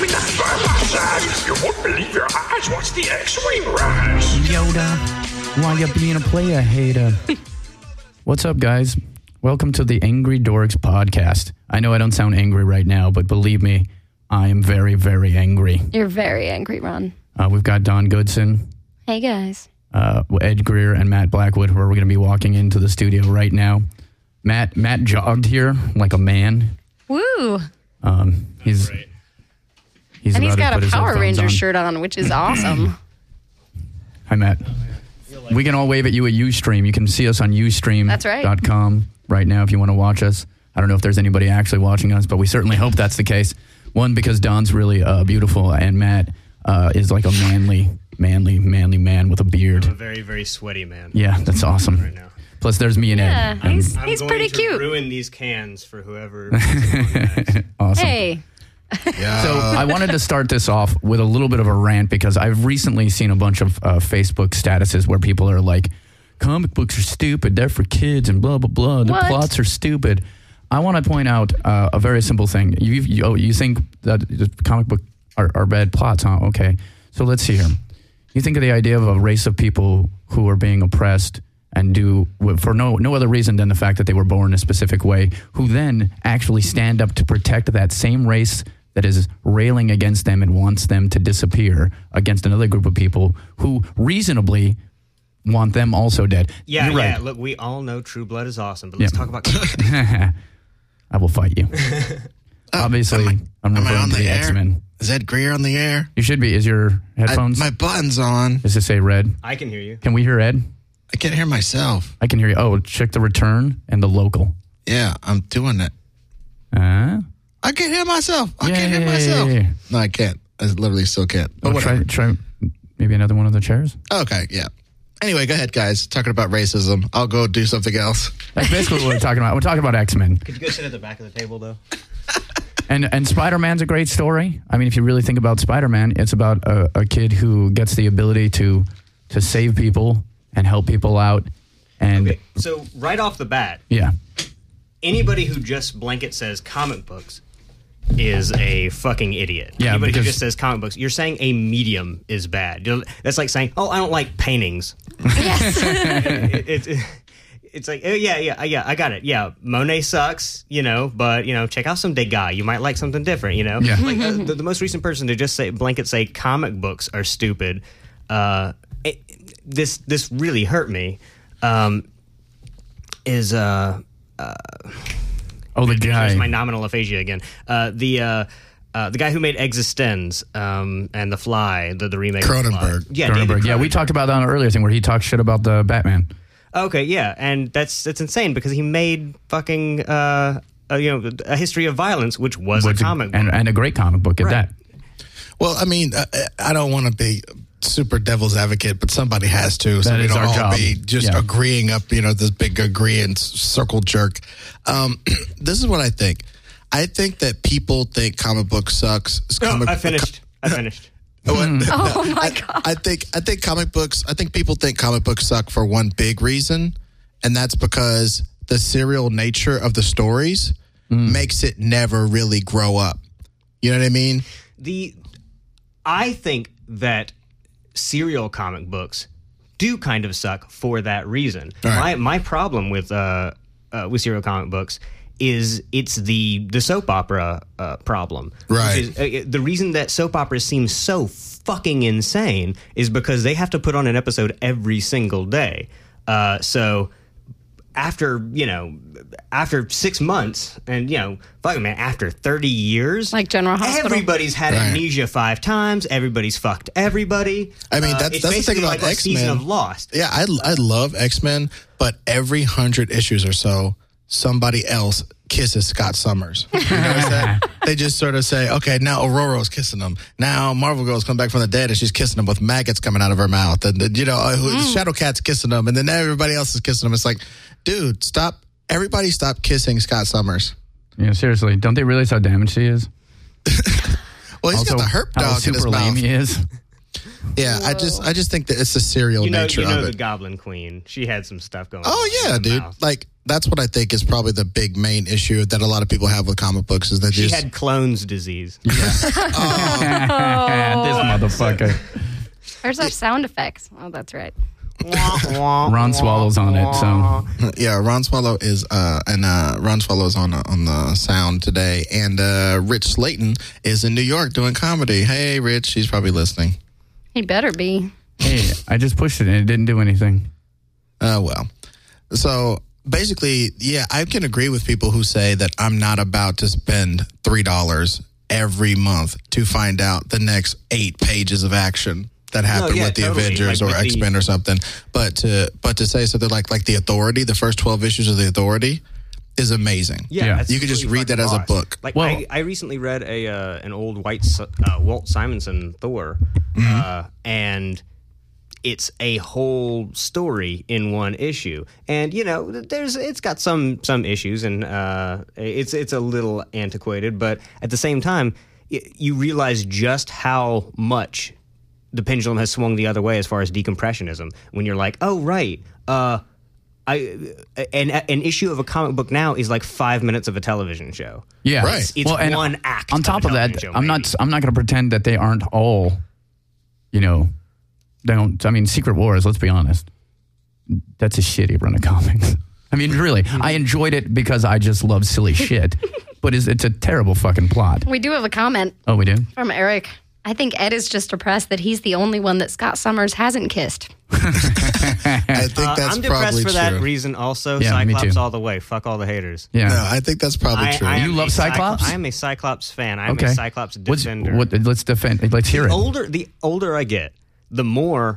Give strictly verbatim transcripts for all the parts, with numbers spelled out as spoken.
me that sperm, I said. You won't believe your eyes watch the X-Wing rise. Yoda, why you being a player hater? What's up, guys? Welcome to the Angry Dorks podcast. I know I don't sound angry right now, but believe me, I am very, very angry. You're very angry, Ron. Uh, we've got Don Goodson. Hey, guys. Uh, Ed Greer and Matt Blackwood, where we're going to be walking into the studio right now. Matt Matt jogged here like a man. Woo! Um, he's he's and he's about to got put a his Power headphones Ranger on. shirt on, which is awesome. Hi, Matt. We can all wave at you at Ustream. You can see us on ustream dot com. That's right. Right now if you want to watch us. I don't know if there's anybody actually watching us, but we certainly hope that's the case. One, because Don's really uh, beautiful, and Matt uh, is like a manly, manly, manly man with a beard. I'm a very, very sweaty man. Yeah, that's awesome. Right now. Plus, there's me and Yeah, Ed. And he's, I'm he's going pretty to cute. ruin these cans for whoever. next. awesome. Hey. Yeah. So I wanted to start this off with a little bit of a rant because I've recently seen a bunch of uh, Facebook statuses where people are like, comic books are stupid, they're for kids and blah, blah, blah. The What? plots are stupid. I want to point out uh, a very simple thing. You, you, oh, you think that the comic book are, are bad plots, huh? Okay. So let's see here. You think of the idea of a race of people who are being oppressed and do for no no other reason than the fact that they were born a specific way, who then actually stand up to protect that same race that is railing against them and wants them to disappear against another group of people who reasonably want them also dead. Yeah, You're yeah. right. Look, we all know True Blood is awesome, but let's Yeah. talk about. I will fight you. Obviously, am I- I'm am I referring on to the the air? X-Men. Is Ed Greer on the air? You should be. Is your I, headphones? my button's on. Does it say red? I can hear you. Can we hear Ed? I can't hear myself. I can hear you. Oh, check the return and the local. Yeah, I'm doing it. Uh, I can't hear myself. I Yeah, can't hear yeah, yeah, myself. yeah, yeah. No, I can't. I literally still can't. But oh, whatever. try, try maybe another one of the chairs. Okay, yeah. Anyway, go ahead, guys. Talking about racism. I'll go do something else. That's basically what we're talking about. We're talking about X-Men. Could you go sit at the back of the table, though? And and Spider-Man's a great story. I mean, if you really think about Spider-Man, it's about a, a kid who gets the ability to to save people and help people out. And Okay, so right off the bat, yeah, anybody who just blanket says comic books is a fucking idiot. Yeah, Anybody who because- just says comic books, you're saying a medium is bad. You know, that's like saying, oh, I don't like paintings. Yes. it, it, it, it's like, oh, yeah, yeah, yeah, I got it. Yeah, Monet sucks, you know, but, you know, check out some Degas. You might like something different, you know? Yeah. Like, uh, the, the most recent person to just say, blanket say comic books are stupid, uh, it, this this really hurt me, um, is, uh, uh, oh the There's guy. my nominal aphasia again. Uh, the uh, uh, the guy who made Existenz um, and The Fly, the, the remake. Of The Fly. Cronenberg. Yeah, David Cronenberg. Yeah, we Cronenberg. talked about that on an earlier thing where he talked shit about the Batman. Okay, yeah, and that's that's insane because he made fucking uh, uh, you know A History of Violence, which was Which- a comic book. and, and a great comic book at Right. that. Well, I mean, I, I don't want to be super devil's advocate, but somebody has to. So That we is don't our all job. be just Yeah. agreeing up, you know, this big agreeing circle jerk. Um, this is what I think. I think that people think comic book sucks. no, Comic, I finished. I finished. Oh, Oh, my I, God. I think I think comic books. I think people think comic books suck for one big reason, and that's because the serial nature of the stories makes it never really grow up. You know what I mean? The I think that serial comic books do kind of suck for that reason. All right. My my problem with uh, uh with serial comic books is it's the the soap opera uh, problem. Right. Which is, uh, the reason that soap operas seem so fucking insane is because they have to put on an episode every single day. Uh, so after you know after six months and you know fuck man after thirty years Like General Hospital. everybody's had Right. amnesia five times, everybody's fucked everybody. I mean, Uh, that's- it's that's the thing basically about like a season X-Men. of Lost. Yeah, I I love X-Men, but every hundred issues or so, somebody else kisses Scott Summers. You notice that? They just sort of say, okay, now Aurora's kissing him. Now Marvel Girl's come back from the dead and she's kissing him with maggots coming out of her mouth. And, then, you know, uh, who- Shadowcat's kissing him. And then everybody else is kissing him. It's like, dude, stop. Everybody stop kissing Scott Summers. Yeah, seriously. Don't they realize how damaged he is? Well, he's also, got the herp how dog in his super lame mouth. he is. Yeah, I just I just think that it's the serial You know, nature you know of the it. Goblin Queen. She had some stuff going on. Oh, yeah, in the dude. mouth. Like, that's what I think is probably the big main issue that a lot of people have with comic books is that She just, had Crohn's disease. this motherfucker. Where's our sound effects? Oh, that's right. Ron Swallow's on it, so yeah, Ron Swallow is uh and uh Ron Swallow's on on the sound today, and uh Rich Slayton is in New York doing comedy. Hey, Rich, he's probably listening. He better be. hey, I just pushed it and it didn't do anything. Uh, well, so basically, yeah, I can agree with people who say that I'm not about to spend three dollars every month to find out the next eight pages of action that happened yeah, with the totally. Avengers Like or with the- X-Men or something. But to but to say something like like the Authority, the first twelve issues of the Authority, is amazing. Yeah, Yeah. that's You could just really read that fucking as a boss. book. Like Well- I, I recently read a uh, an old white S- uh, Walt Simonson Thor, Mm-hmm. uh, and it's a whole story in one issue. And you know, there's it's got some some issues, and uh, it's it's a little antiquated, but at the same time, y- you realize just how much the pendulum has swung the other way as far as decompressionism. When you're like, oh right. Uh, I an an issue of a comic book now is like five minutes of a television show. Yeah, Right. It's and one act. On of top a of that, television show, I'm maybe. not. I'm not going to pretend that they aren't all. You know, they don't. I mean, Secret Wars. Let's be honest. That's a shitty run of comics. I mean, really, I enjoyed it because I just love silly shit. But it's, it's a terrible fucking plot. We do have a comment Oh, we do. from Eric. I think Ed is just depressed that he's the only one that Scott Summers hasn't kissed. I think Uh, that's I'm depressed probably for true. that reason. Also, Yeah, me Cyclops too. all the way. Fuck all the haters. Yeah. No, I think that's probably I, true. I am You love a Cyclo- Cyclops? I am a Cyclops fan. I'm okay. a Cyclops What's- defender. what, let's defend. Let's hear the it. older the older I get, the more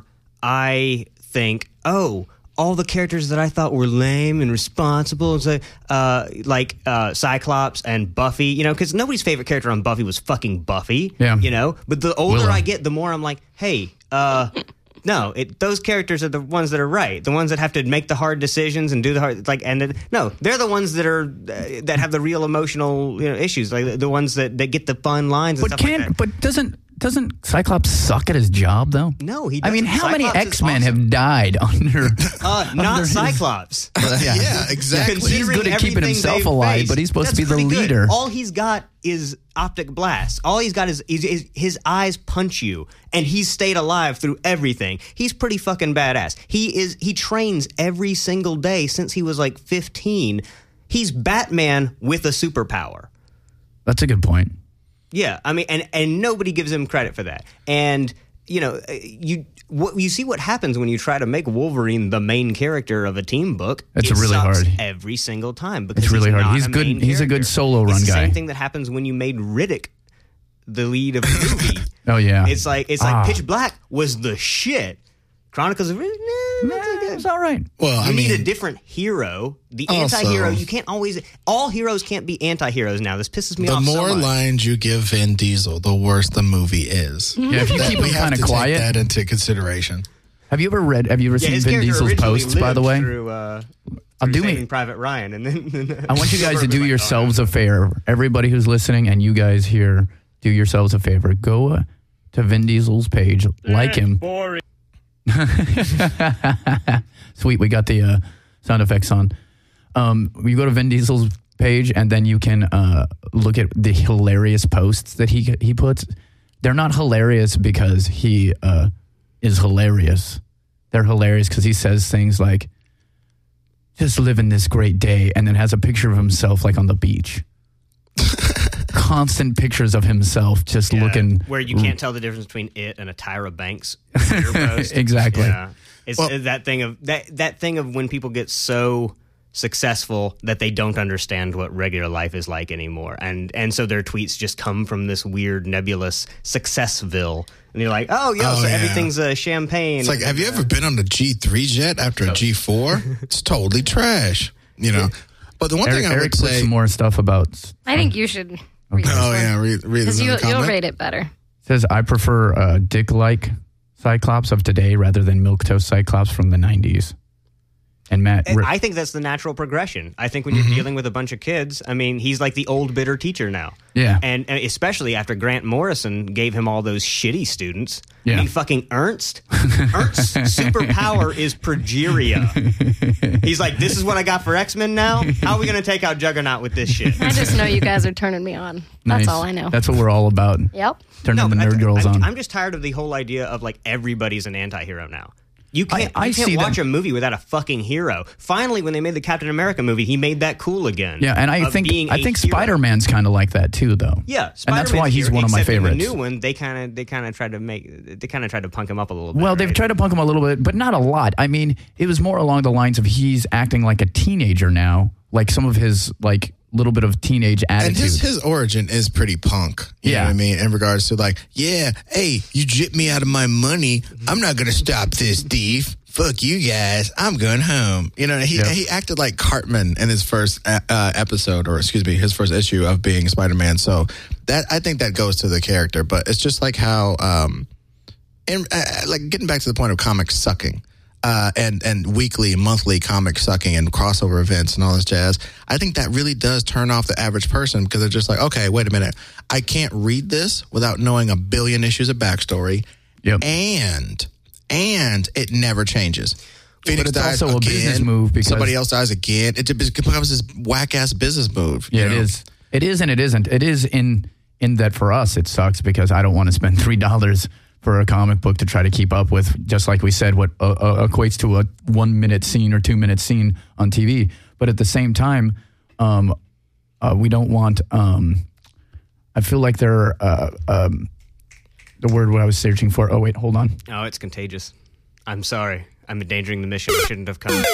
I think, oh, all the characters that I thought were lame and responsible, and so, uh, like uh, Cyclops and Buffy, you know, because nobody's favorite character on Buffy was fucking Buffy, Yeah. you know. But the older Willow. I get, the more I'm like, hey, uh, no, it, those characters are the ones that are right, the ones that have to make the hard decisions and do the hard, like, and it, no, they're the ones that are uh, that have the real emotional, you know, issues, like the, the ones that, that get the fun lines and But stuff can't. like that. But doesn't doesn't Cyclops suck at his job though? No, he I mean, doesn't. how many Cyclops is X Men awesome. have died under? Uh, not under his- Cyclops. yeah. exactly. He's Considering good at keeping everything himself they've alive, faced, but he's supposed to that's be the pretty good. leader. All he's got is optic blast. All he's got is, is, is his eyes punch you, and he's stayed alive through everything. He's pretty fucking badass. He is. He trains every single day since he was like fifteen. He's Batman with a superpower. That's a good point. Yeah, I mean, and and nobody gives him credit for that. And you know, you what you see what happens when you try to make Wolverine the main character of a team book. It's it really sucks hard. every single time because It's really he's hard. not He's a good- main he's a good character. solo It's run the guy. Same thing that happens when you made Riddick the lead of the movie. Oh yeah. It's like it's like Ah. Pitch Black was the shit. Chronicles of Riddick. Nah, not so Nah, good. it's all right. Well, I You need mean, a different hero. The Also- anti-hero, you can't always. All heroes can't be anti-heroes now. This pisses me the off so more much. lines you give Vin Diesel, the worse the movie is. Yeah, if you That- keep we him have kind of to quiet. take that into consideration. Have you ever read? Have you ever Yeah, seen his Vin character Diesel's originally posts? By the lived way, through, uh, I'll through do Saving me. Private Ryan, and then I want you guys to do Like, yourselves a favor. Everybody who's listening, and you guys here, do yourselves a favor. Go uh, to Vin Diesel's page, like him. Boring. Sweet, we got the uh, sound effects on. Um, you go to Vin Diesel's page, and then you can uh, look at the hilarious posts that he he puts. They're not hilarious because he uh, is hilarious. They're hilarious because he says things like, "Just living this great day," and then has a picture of himself like on the beach. Constant pictures of himself just Yeah, looking where you can't tell the difference between it and a Tyra Banks Twitter post. Exactly. Yeah. It's Well- uh, that thing of that that thing of when people get so successful that they don't understand what regular life is like anymore, and and so their tweets just come from this weird nebulous successville, and you're like, oh, yo, Oh, so yeah. everything's uh, champagne. It's like, have you ever been on a G three jet after a G four? It's totally trash, you know. But the one Eric, thing I Eric would put say, some more stuff about. I think you should read this oh one. yeah, read, read Because another you, you'll comment. rate it better. Says, I prefer uh, dick-like Cyclops of today rather than milquetoast Cyclops from the nineties. And Matt, I think that's the natural progression. I think when you're mm-hmm. dealing with a bunch of kids, I mean, he's like the old bitter teacher now. Yeah. And, and especially after Grant Morrison gave him all those shitty students. Yeah. I mean, fucking Ernst. Ernst's superpower is progeria. He's like, this is what I got for X-Men now? How are we going to take out Juggernaut with this shit? I just know you guys are turning me on. That's nice. all I know. That's what we're all about. Yep. Turning no, the nerd I, girls I'm, on. I'm just tired of the whole idea of like everybody's an anti-hero now. You can't, I, I you can't see watch that. a movie without a fucking hero. Finally, when they made the Captain America movie, he made that cool again. Yeah, and I think I think hero. Spider-Man's kind of like that too, though. Yeah, and that's why he's here, one of my favorites. In the new one, they kind of they kind of tried to make they kind of tried to punk him up a little bit. Well, they've right? tried to punk him a little bit, but not a lot. I mean, it was more along the lines of he's acting like a teenager now, like some of his like little bit of teenage attitude. And his, his origin is pretty punk. You yeah. know what I mean? In regards to like, yeah, hey, you gypped me out of my money. I'm not going to stop this thief. Fuck you guys. I'm going home. You know, he, yep. he acted like Cartman in his first uh, episode, or excuse me, his first issue of being Spider-Man. So that I think that goes to the character. But it's just like how, um, and uh, like getting back to the point of comics sucking. Uh, and and weekly, monthly comic sucking and crossover events and all this jazz. I think that really does turn off the average person because they're just like, okay, wait a minute. I can't read this without knowing a billion issues of backstory. Yep. And, and it never changes. Phoenix but it's dies also again, a business move because somebody else dies again. It becomes this whack-ass business move. Yeah, you know? it is. It is and it isn't. It is in in that for us it sucks because I don't want to spend three dollars for a comic book to try to keep up with, just like we said, what uh, uh, equates to a one-minute scene or two-minute scene on T V. But at the same time, um, uh, we don't want... Um, I feel like they're... Uh, um, the word what I was searching for. Oh, wait, hold on. Oh, it's contagious. I'm sorry. I'm endangering the mission. I shouldn't have come.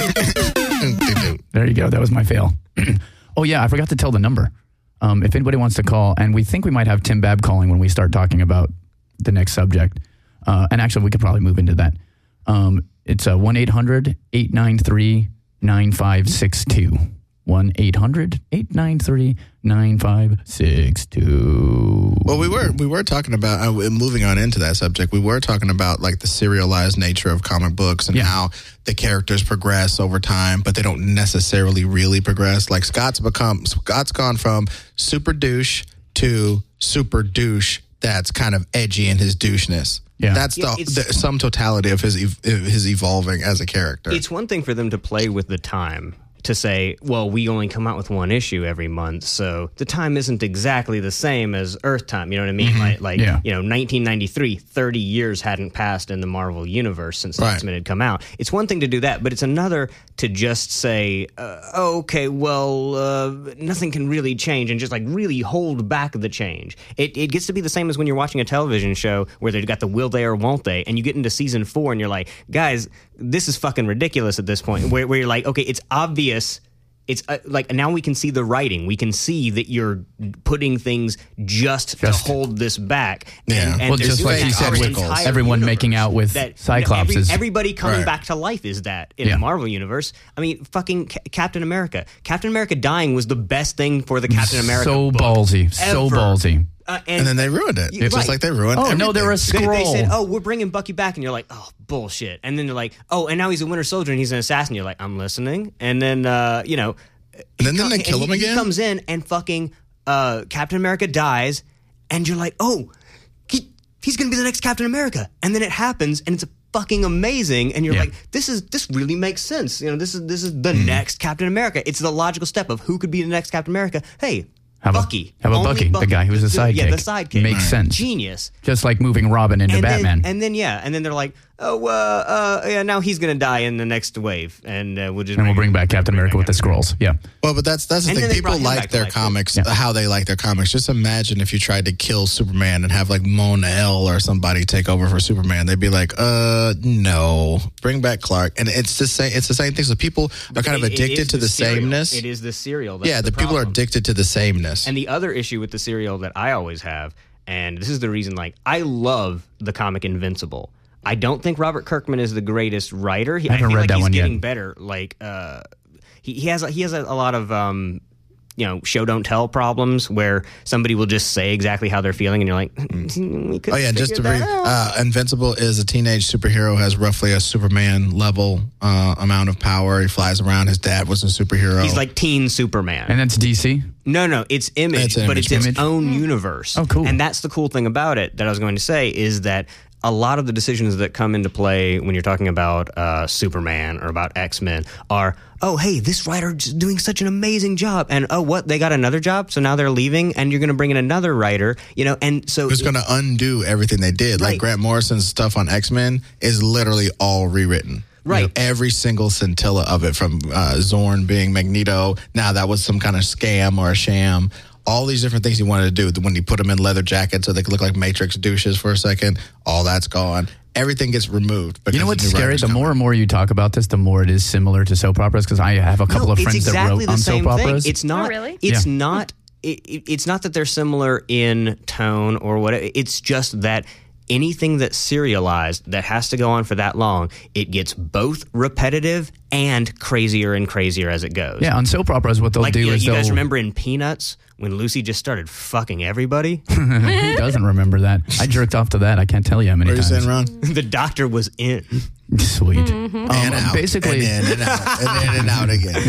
There you go. That was my fail. Oh, yeah, I forgot to tell the number. Um, if anybody wants to call, and we think we might have Tim Babb calling when we start talking about the next subject. Uh, and actually, we could probably move into that. Um, it's uh, one eight hundred eight nine three nine five six two. one eight hundred eight nine three nine five six two. Well, we were we were talking about, uh, moving on into that subject, we were talking about like the serialized nature of comic books and yeah. how the characters progress over time, but they don't necessarily really progress. Like Scott's become, Scott's gone from super douche to super douche that's kind of edgy in his doucheness. Yeah. That's Yeah, the, the some totality of his ev- his evolving as a character. It's one thing for them to play with the time, to say, well, we only come out with one issue every month, so the time isn't exactly the same as Earth time. You know what I mean? Mm-hmm. Like, like yeah. you know, nineteen ninety-three, thirty years hadn't passed in the Marvel universe since Right. X-Men had come out. It's one thing to do that, but it's another to just say, uh, oh, okay, well, uh, nothing can really change, and just like really hold back the change. It, it gets to be the same as when you're watching a television show where they've got the will they or won't they, and you get into season four and you're like, guys, this is fucking ridiculous at this point, where, where you're like, okay, it's obvious. It's uh, like now we can see the writing. We can see that you're putting things just, Just- to hold this back. Yeah. And, and Well, there's just like this you said with entire everyone universe making out with that, Cyclops every- is- everybody coming Right. back to life is that in Yeah. the Marvel universe. I mean, fucking Ca- Captain America. Captain America dying was the best thing for the Captain America So book ballsy. So ever. ballsy. Uh, and then they ruined it. Right. Just like they ruined Oh, no, there everything. was- They, they said, Scroll. "Oh, we're bringing Bucky back," and you're like, "Oh, bullshit." And then they're like, "Oh, and now he's a Winter Soldier and he's an assassin." You're like, "I'm listening." And then, uh, you know, And then, he then they com- kill and him he, again? He comes in and fucking uh, Captain America dies, and you're like, "Oh, he he's gonna be the next Captain America." And then it happens, and it's fucking amazing. And you're Yeah. like, "This is this really makes sense." You know, this is this is the Hmm. next Captain America. It's the logical step of who could be the next Captain America. Hey. How about- Bucky. how about Only Bucky, the guy who was a The- Yeah, the sidekick. sidekick. Makes sense. Genius. Just like moving Robin into and Batman. Then, and then yeah, and then they're like, oh, uh, uh, yeah, now he's gonna die in the next wave, and uh, we'll just and we'll bring back Captain America with the Captain scrolls. Yeah. Well, but that's that's the And then thing. they brought People him like back to their life, too. comics, Yeah. how they like their comics. Just imagine if you tried to kill Superman and have like Mona L or somebody take over for Superman. They'd be like, uh, no, bring back Clark. And it's the same. It's the same thing. So people are kind of It- it addicted is to the, serial. sameness. It is the serial. That's yeah, the, people are problem. addicted to the sameness. And the other issue with the serial that I always have, and this is the reason, like, I love the comic Invincible. I don't think Robert Kirkman is the greatest writer. He, I haven't feel read like that he's one yet. getting better. Like, uh, he, he has a, he has a, a lot of um, you know, show don't tell problems where somebody will just say exactly how they're feeling, and you're like, we could Oh yeah, just to figure brief, that out. uh, Invincible is a teenage superhero, has roughly a Superman level uh, amount of power. He flies around. His dad was a superhero. He's like teen Superman. And that's D C? No, no, it's Image, It's but Image. it's its Image? own universe. Oh, cool. And that's the cool thing about it that I was going to say is that a lot of the decisions that come into play when you're talking about uh, Superman or about X-Men are, oh, hey, this writer's doing such an amazing job. And, oh, what, they got another job? So now they're leaving and you're going to bring in another writer, you know, and so... Who's going to undo everything they did. Right. Like Grant Morrison's stuff on X-Men is literally all rewritten. Right. You know, every single scintilla of it, from uh, Zorn being Magneto, now that was some kind of scam or a sham. All these different things he wanted to do. When he put them in leather jackets so they could look like Matrix douches for a second, all that's gone. Everything gets removed. You know what's the new scary? writers The come more in. and more you talk about this, the more it is similar to soap operas, because I have a couple No, of it's friends exactly that wrote the on same soap thing. operas. It's not. Oh, really? It's Yeah. not. It, it- it's not that they're similar in tone or whatever. It's just that anything that's serialized that has to go on for that long, it gets both repetitive and crazier and crazier as it goes. Yeah, on soap operas, what they'll Like do you, is you they'll... guys remember in Peanuts when Lucy just started fucking everybody? Who doesn't remember that? I jerked off to that. I can't tell you how many What are you times. saying, Ron? The doctor was in. Sweet. Mm-hmm. Um, And out. basically, And in and out. And in and out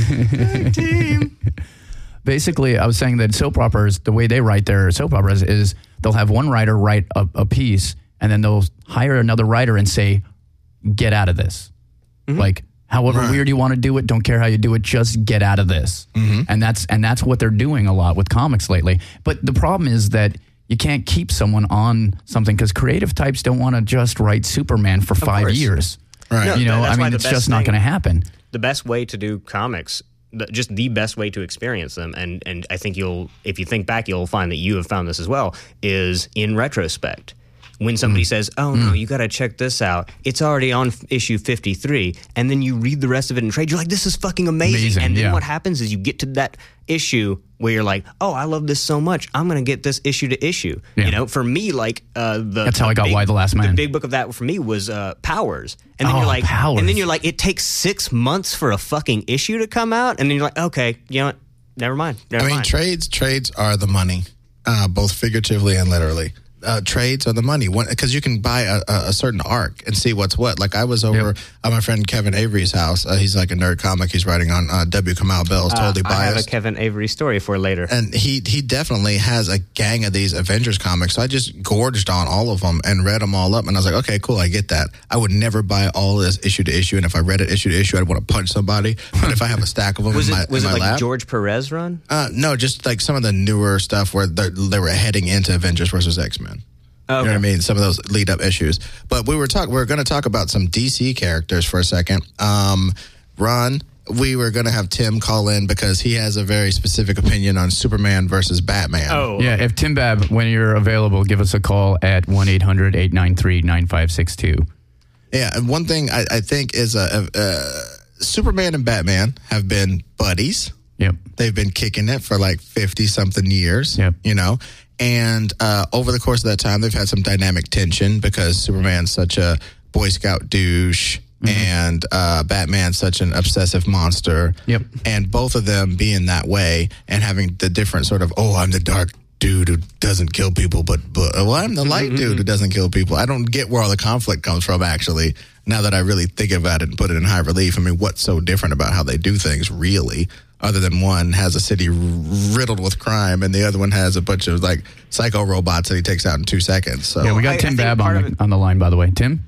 again. basically, I was saying that soap operas, the way they write their soap operas is they'll have one writer write a, a piece, and then they'll hire another writer and say, get out of this. Like, however Right. weird you want to do it, don't care how you do it, just get out of this. And that's and that's what they're doing a lot with comics lately. But the problem is that you can't keep someone on something because creative types don't want to just write Superman for five course. years. Right. No, You know, that's I why mean, the it's best just not thing- going to happen. The best way to do comics, the, just the best way to experience them, and, and I think you'll, if you think back, you'll find that you have found this as well, is in retrospect. When somebody Mm. says, oh, no, you got to check this out. It's already on f- issue fifty-three. And then you read the rest of it in trade. You're like, this is fucking amazing. Amazing, and then yeah. what happens is you get to that issue where you're like, oh, I love this so much. I'm going to get this issue to issue. Yeah. You know, for me, like uh, the That's how I got big- Y the Last Man. The big book of that for me was uh, Powers. And then Oh, you're like, Powers. and then you're like, it takes six months for a fucking issue to come out. And then you're like, okay, you know what? Never mind. Never I mean, mind. trades trades are the money, uh, both figuratively and literally. Uh, trades are the money because you can buy a, a, a certain arc and see what's what. Like I was over Yep. at my friend Kevin Avery's house. Uh, he's like a nerd comic. He's writing on uh, W. Kamau Bell's Uh, Totally I have a Biased. Kevin Avery story for later. And he he definitely has a gang of these Avengers comics. So I just gorged on all of them and read them all up. And I was like, okay, cool, I get that. I would never buy all of this issue to issue. And if I read it issue to issue, I'd want to punch somebody. But if I have a stack of them Was in it my, was in it my like lab, George Perez run? uh, no, just like some of the newer stuff where they they were heading into Avengers versus X-Men. Okay. You know what I mean? Some of those lead up issues. But we were talking. We are going to talk about some D C characters for a second. Um, Ron, we were going to have Tim call in because he has a very specific opinion on Superman versus Batman. Oh, Yeah, if Tim Bab, when you're available, give us a call at one eight hundred eight nine three nine five six two. Yeah, and one thing I, I think is uh, uh, Superman and Batman have been buddies. Yep. They've been kicking it for like fifty something years. Yep. You know, and uh, over the course of that time, they've had some dynamic tension because Superman's such a Boy Scout douche. And uh, Batman's such an obsessive monster. Yep. And both of them being that way and having the different sort of, oh, I'm the dark dude who doesn't kill people, but, but well, I'm the light dude who doesn't kill people. I don't get where all the conflict comes from, actually, now that I really think about it and put it in high relief. I mean, what's so different about how they do things, really, other than one has a city riddled with crime and the other one has a bunch of, like, psycho robots that he takes out in two seconds. So, Yeah, we got I- I Tim think Bab part on of the, it- on the line, by the way. Tim?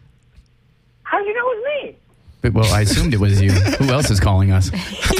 How'd you know it was me? But- Well, I assumed it was you. Who else is calling us?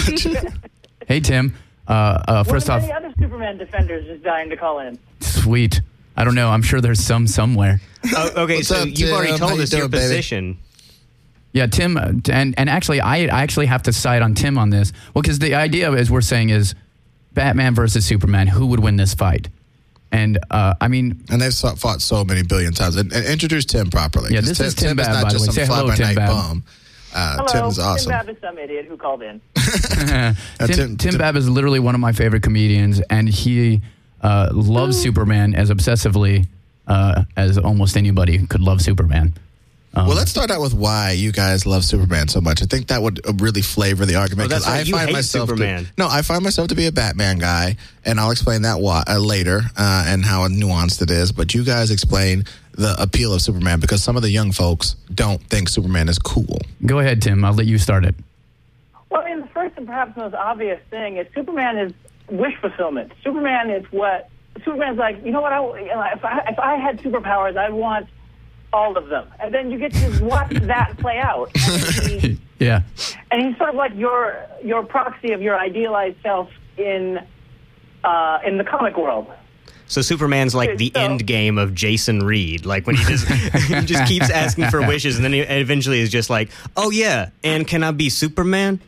Hey, Tim. Uh, uh, first One off, of many other Superman defenders is dying to call in. sweet. I don't know. I'm sure there's some somewhere. Oh, okay, What's so up, you've already Tim? told How you us your doing, baby? position. Yeah, Tim, uh, and and actually, I, I actually have to side on Tim on this. Well, because the idea, as we're saying, is Batman versus Superman. Who would win this fight? And uh, I mean, and they've fought fought so many billion times. And, and introduce Tim properly. Yeah, 'cause this is Tim Bab, not by the just way. some Say hello, fly-by-night Tim Bab. bum. Uh, Hello, Tim's awesome. Tim Bab is some idiot who called in. Tim, Tim- Tim, Tim- Bab is literally one of my favorite comedians, and he uh, loves Superman as obsessively uh, as almost anybody could love Superman. Well, let's start out with why you guys love Superman so much. I think that would uh, really flavor the argument. Oh, that's right. I You find hate myself Superman. To, no, I find myself to be a Batman guy, and I'll explain that why, uh, later uh, and how nuanced it is. But you guys explain the appeal of Superman because some of the young folks don't think Superman is cool. Go ahead, Tim. I'll let you start it. Well, I mean, the first and perhaps most obvious thing is Superman is wish fulfillment. Superman is what Superman's like. You know what? I, you know, if I if I had superpowers, I'd want all of them, and then you get to watch that play out. And he, Yeah. and he's sort of like your your proxy of your idealized self in uh, in the comic world. So Superman's like the So- end game of Jason Reed, like when he just he just keeps asking for wishes, and then he eventually is just like, "Oh yeah, and can I be Superman?"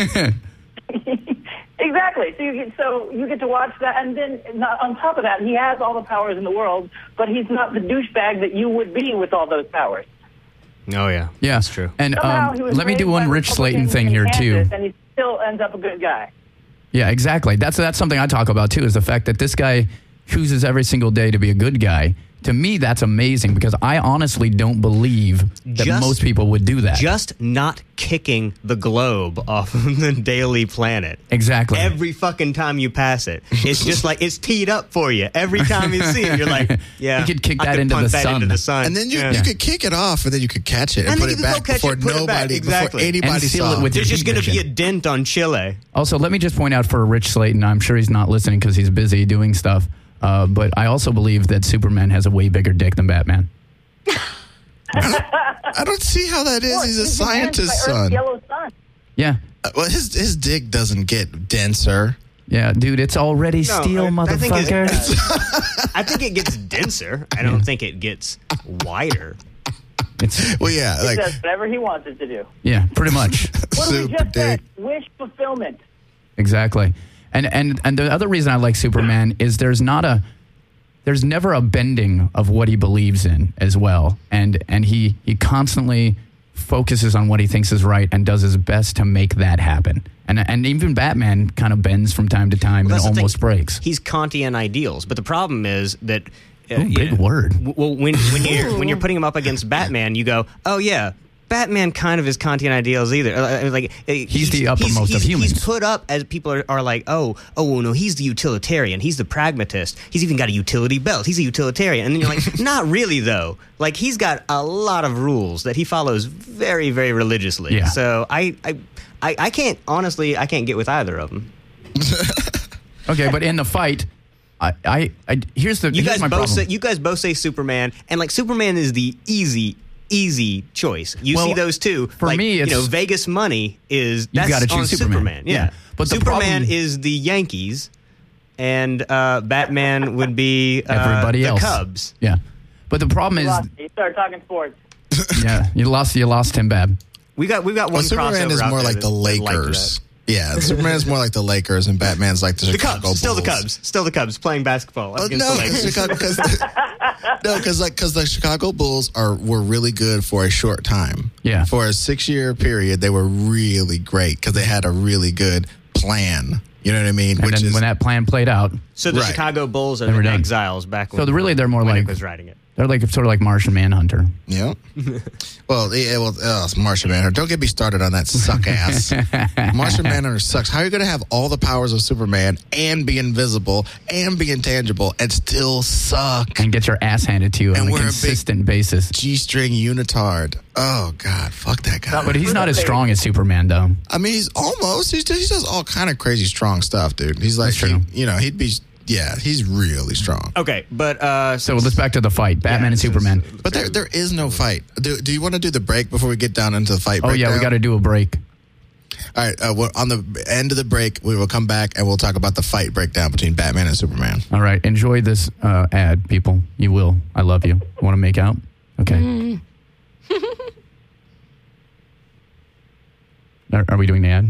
Exactly. So you get so you get to watch that, and then not, on top of that, he has all the powers in the world, but he's not the douchebag that you would be with all those powers. Oh yeah, Yeah, that's true. And Somehow um, he was let me do raised one by Rich Slayton Republicans thing in here too. Kansas, and he still ends up a good guy. Yeah, exactly. That's that's something I talk about too. Is the fact that this guy chooses every single day to be a good guy. To me, that's amazing because I honestly don't believe that Just- most people would do that. Just not kicking the globe off of the Daily Planet. exactly. Every fucking time you pass it, it's just like it's teed up for you. Every time you see it, you're like, "Yeah, You could kick I that could into punt the that sun. into the sun." And then you, Yeah. you could kick it off, and then you could catch it and, And put then it you could go back catch before it, put it back. nobody, Exactly. before anybody And seal saw it with There's your just heat going to be a vision. dent on Chile. Also, let me just point out for Rich Slayton, I'm sure he's not listening because he's busy doing stuff. Uh, but I also believe that Superman has a way bigger dick than Batman. I don't see how that is. Look, He's a enhanced by scientist's Earth's son. Yellow sun. Yeah. Uh, Well, his his dick doesn't get denser. Yeah, dude, it's already No, steel, I- I think motherfucker. it's- I think it gets denser. I don't think it gets wider. It's, Well, yeah, He like does whatever he wants it to do. yeah, pretty much. What do we super just said? dick. Wish fulfillment. Exactly. And and and the other reason I like Superman is there's not a there's never a bending of what he believes in as well. And and he he constantly focuses on what he thinks is right and does his best to make that happen. And and even Batman kind of bends from time to time Well, and that's the thing. almost breaks. He's Kantian ideals, but the problem is that. Uh, Ooh, you big know, word. w- Well, when when you're when you're putting him up against Batman, you go, "Oh yeah, Batman kind of is Kantian ideals either." Uh, like uh, he's, the uppermost he's, of humans. He's put up as people are, are like, "Oh, oh well, no, he's the utilitarian. He's the pragmatist. He's even got a utility belt. He's a utilitarian." And then you're like, "Not really though. Like he's got a lot of rules that he follows very very religiously." Yeah. So I I I, I can't honestly I can't get with either of them. Okay, but in the fight, I I, I here's the You here's guys my both problem. say you guys both say Superman, and like Superman is the easy, easy choice. You Well, see those two. for like, me, you know, it's- Vegas money is that's gotta choose on Superman. Yeah, Yeah. But the Superman problem- is the Yankees, and uh, Batman would be uh, Everybody the else. Cubs. Yeah. But the problem You is, lost- you start talking sports. yeah, you lost you lost Tim Bab. We got we got one. well, Superman crossover is out more there like the that- that like Lakers. that. Yeah, Superman is more like the Lakers, and Batman's like the The Chicago Cubs, still the Bulls. Cubs, still the Cubs playing basketball Oh, against no, the Lakers. Chicago, cause, no, because like because the Chicago Bulls are were really good for a short time. Yeah. for a six year period, they were really great because they had a really good plan. You know what I mean? And then when that plan played out, So the Right. Chicago Bulls are They were the done. exiles back when. So they're really- they're more when like- Nick was writing it. they're like sort of like Martian Manhunter. Yeah. Well, yeah, well, oh, it's Martian Manhunter. Don't get me started on that suck ass. Martian Manhunter sucks. How are you going to have all the powers of Superman and be invisible and be intangible and still suck? And get your ass handed to you And on a we're a big- consistent basis. G-string unitard. Oh God, fuck that guy. But he's not as strong as Superman, though. I mean, he's almost. He's, he does all kind of crazy strong stuff, dude. He's like, That's true. he- you know, he'd be. Yeah, he's really strong. Okay, but uh, So let's back to the fight: Batman and this is- Superman. But there, there is no fight. Do, do you want to do the break before we get down into the fight? Oh yeah, we breakdown? got to do a break. All right, uh, well, on the end of the break, we will come back and we'll talk about the fight breakdown between Batman and Superman. All right, enjoy this uh, ad, people. You will. I love you. Want to make out? Okay. are, are we doing the ad?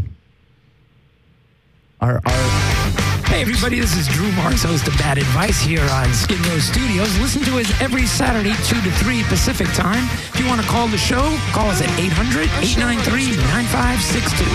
Are, are Hey everybody, this is Drew Marks, host of Bad Advice here on Skid Row Studios. Listen to us every Saturday, two to three Pacific time. If you want to call the show, call us at eight hundred, eight nine three, nine five six two.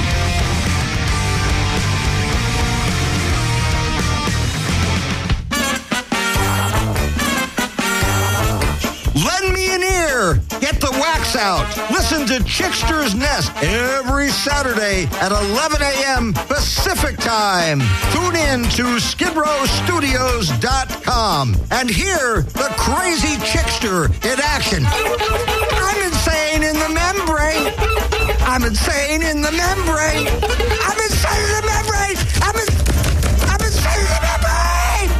lend me an ear. Get the wax out. Listen to Chickster's Nest every Saturday at eleven a.m. Pacific Time. Tune in to skid row studios dot com and hear the crazy Chickster in action. I'm insane in the membrane. I'm insane in the membrane. I'm insane in the membrane. I'm, in, I'm insane in the membrane.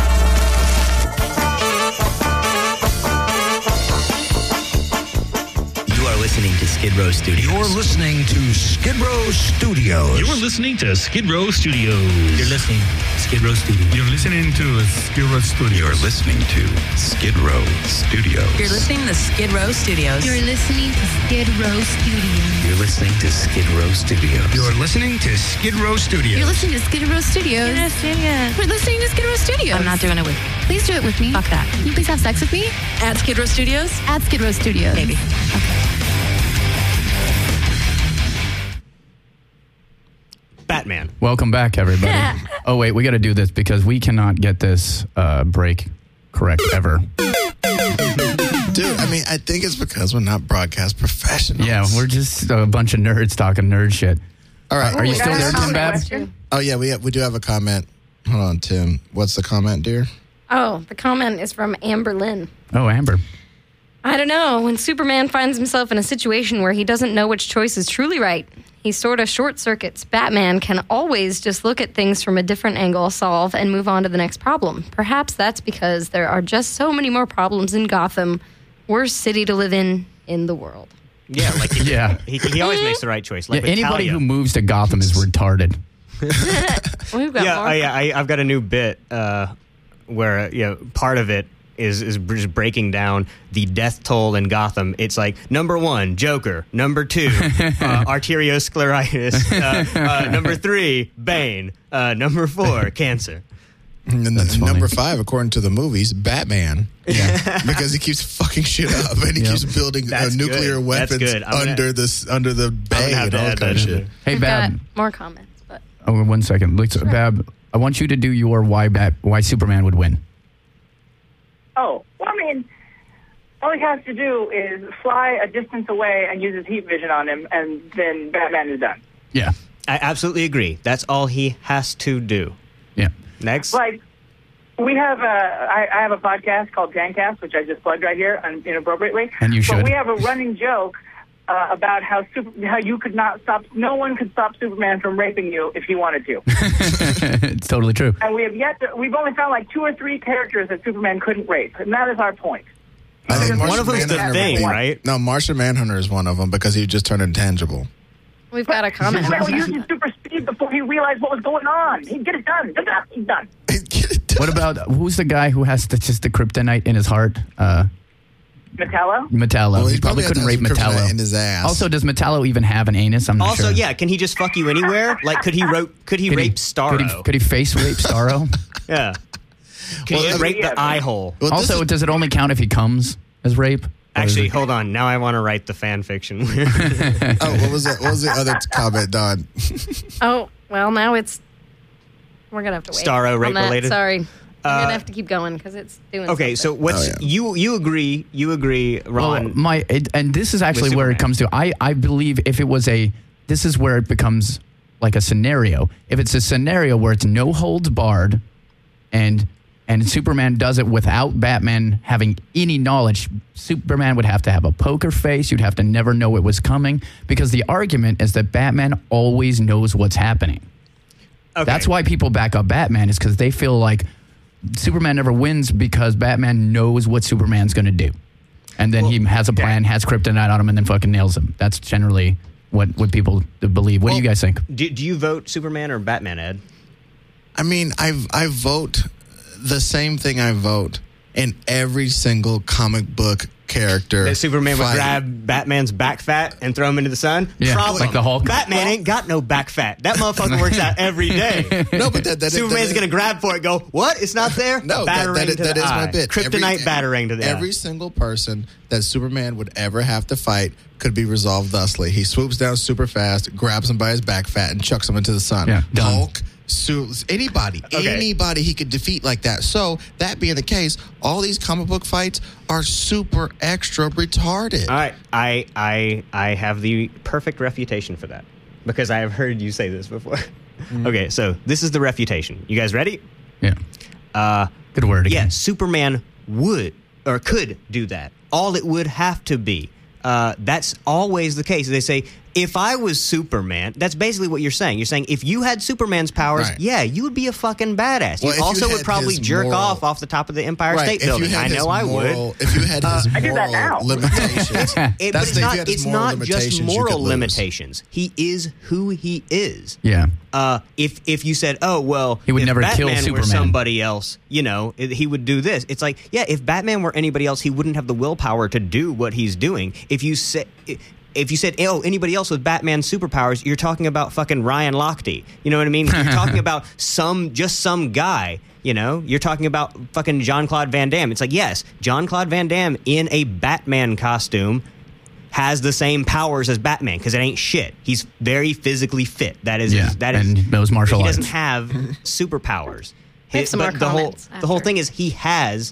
You are listening to Skid Row Studios. You're listening to Skid Row Studios. You're listening to Skid Row Studios. You're listening to Skid Row Studios. You're listening to Skid Row Studios. You're listening to Skid Row Studios. You're listening to Skid Row Studios. You're listening to Skid Row Studios. You're listening to Skid Row Studios. You're listening to Skid Row Studios. You're listening to Skid Row Studios. We're listening to Skid Row Studios. I'm not doing it with you. Please do it with me. Fuck that. Can you please have sex with me? At Skid Row Studios? At Skid Row Studios. Maybe. Okay. Batman. Welcome back, everybody. Oh, wait, we got to do this because we cannot get this uh, break correct ever. Dude, I mean, I think it's because we're not broadcast professionals. Yeah, we're just a bunch of nerds talking nerd shit. All right. Are you still there, Tim Bab? Oh, yeah, we have, we do have a comment. Hold on, Tim. What's the comment, dear? Oh, the comment is from Amber Lynn. Oh, Amber. I don't know. When Superman finds himself in a situation where he doesn't know which choice is truly right, he sort of short circuits. Batman can always just look at things from a different angle, solve, and move on to the next problem. Perhaps that's because there are just so many more problems in Gotham, worst city to live in in the world. Yeah, like he, Yeah. he, he always makes the right choice. Like Yeah, with anybody Talia. who moves to Gotham is retarded. We've got yeah, more. oh, yeah, I, I've got a new bit uh, where uh, you know, part of it is is just breaking down the death toll in Gotham. It's like number one, Joker. Number two, uh, arterioscleritis. Uh, uh, number three, Bane. Uh, number four, cancer. And then That's funny. number five, according to the movies, Batman. Yeah. Because he keeps fucking shit up and he Yep. keeps building uh, That's nuclear good. That's weapons good. I'm gonna- under this under the bay have and to all add that kind that of in shit. Hey, We've Bab. got more comments, but Oh, one second. Let's, Bab, I want you to do your why Bat, why Superman would win. Oh, well, I mean, all he has to do is fly a distance away and use his heat vision on him, and then Batman is done. Yeah. I absolutely agree. That's all he has to do. Yeah. Next. Like, we have a, I, I have a podcast called Jancast, which I just plugged right here un, inappropriately. And you should. But we have a running joke uh, about how super, how you could not stop, no one could stop Superman from raping you if he wanted to. It's totally true. And we have yet to, we've only found like two or three characters that Superman couldn't rape, and that is our point. I think Um, one Martian of them's the Manhunter thing, would be- right? No, Martian Manhunter is one of them because he just turned intangible. we've got a comment. Superman was using super speed before he realized what was going on. He'd get it done. Get it done. He's done. Get it done. What about, who's the guy who has the, just the kryptonite in his heart? Uh, Metallo? Metallo. Well, he probably has couldn't rape some kryptonite Metallo. in his ass. Also, does Metallo even have an anus? I'm not Also, sure. yeah, can he just fuck you anywhere? Like, could he ro- could he Could rape he, Starro? Could he, could he face rape Starro? Yeah. Can Well, he rape yeah, the but- eye hole? Well, this Also, is- does it only count if he comes as rape? Or is Actually, it- hold on. Now I want to write the fan fiction. oh, what was that? What was the other comment, Don? Oh, well, now it's. We're going to have to wait. Starro on rape that. related? Sorry. I'm Uh, going to have to keep going because it's doing Okay, so something. what's Oh, yeah. you you agree you agree, Ron? Well, my it, and this is actually where it Superman. comes to. I I believe if it was a, this is where it becomes like a scenario. If it's a scenario where it's no holds barred, and and Superman does it without Batman having any knowledge, Superman would have to have a poker face. You'd have to never know it was coming because the argument is that Batman always knows what's happening. Okay. That's why people back up Batman is because they feel like Superman never wins because Batman knows what Superman's going to do. And then he has a plan, has kryptonite on him, and then fucking nails him. That's generally what, what people believe. What Well, do you guys think? Do, do you vote Superman or Batman, Ed? I mean, I I vote the same thing I vote in every single comic book character. That Superman would fight. grab Batman's back fat and throw him into the sun? Yeah, Problem. like the Hulk. Batman ain't got no back fat. That motherfucker works out every day. No, but that, that Superman's that, going to grab for it, go, what? It's not there? No, that, batarang that, to that the is my eye. bit. Kryptonite Every- batarang to the Every eye. single person that Superman would ever have to fight could be resolved thusly. He swoops down super fast, grabs him by his back fat, and chucks him into the sun. Yeah, done. Hulk, So anybody, Okay. anybody he could defeat like that. So that being the case, all these comic book fights are super extra retarded. All right, I I I have the perfect refutation for that because I have heard you say this before. Mm-hmm. Okay, so this is the refutation. You guys ready? Yeah. Uh, Good word again. Yeah, Superman would or could do that. All it would have to be. Uh, that's always the case. They say, if I was Superman, that's basically what you're saying. You're saying if you had Superman's powers, Right. yeah, you would be a fucking badass. Well, you if you also would had probably his jerk moral- off off the top of the Empire Right, State if you Building. had I his know I moral- would. If you had his I do that now. moral limitations, It, but that's it's the, if not, you had his it's moral not just limitations, you could moral lose. limitations. He is who he is. Yeah. Uh, if if you said, oh well, He would if never kill Batman were Superman. somebody else, you know, it- he would do this. It's like, yeah, if Batman were anybody else, he wouldn't have the willpower to do what he's doing. If you said. If you said, oh, anybody else with Batman superpowers, you're talking about fucking Ryan Lochte. You know what I mean? You're talking about some, just some guy, you know? You're talking about fucking Jean-Claude Van Damme. It's like, yes, Jean-Claude Van Damme in a Batman costume has the same powers as Batman because it ain't shit. He's very physically fit. That is, Yeah, that is. and knows martial he arts. doesn't have superpowers. I have His- some more but the whole comments the whole after. thing is he has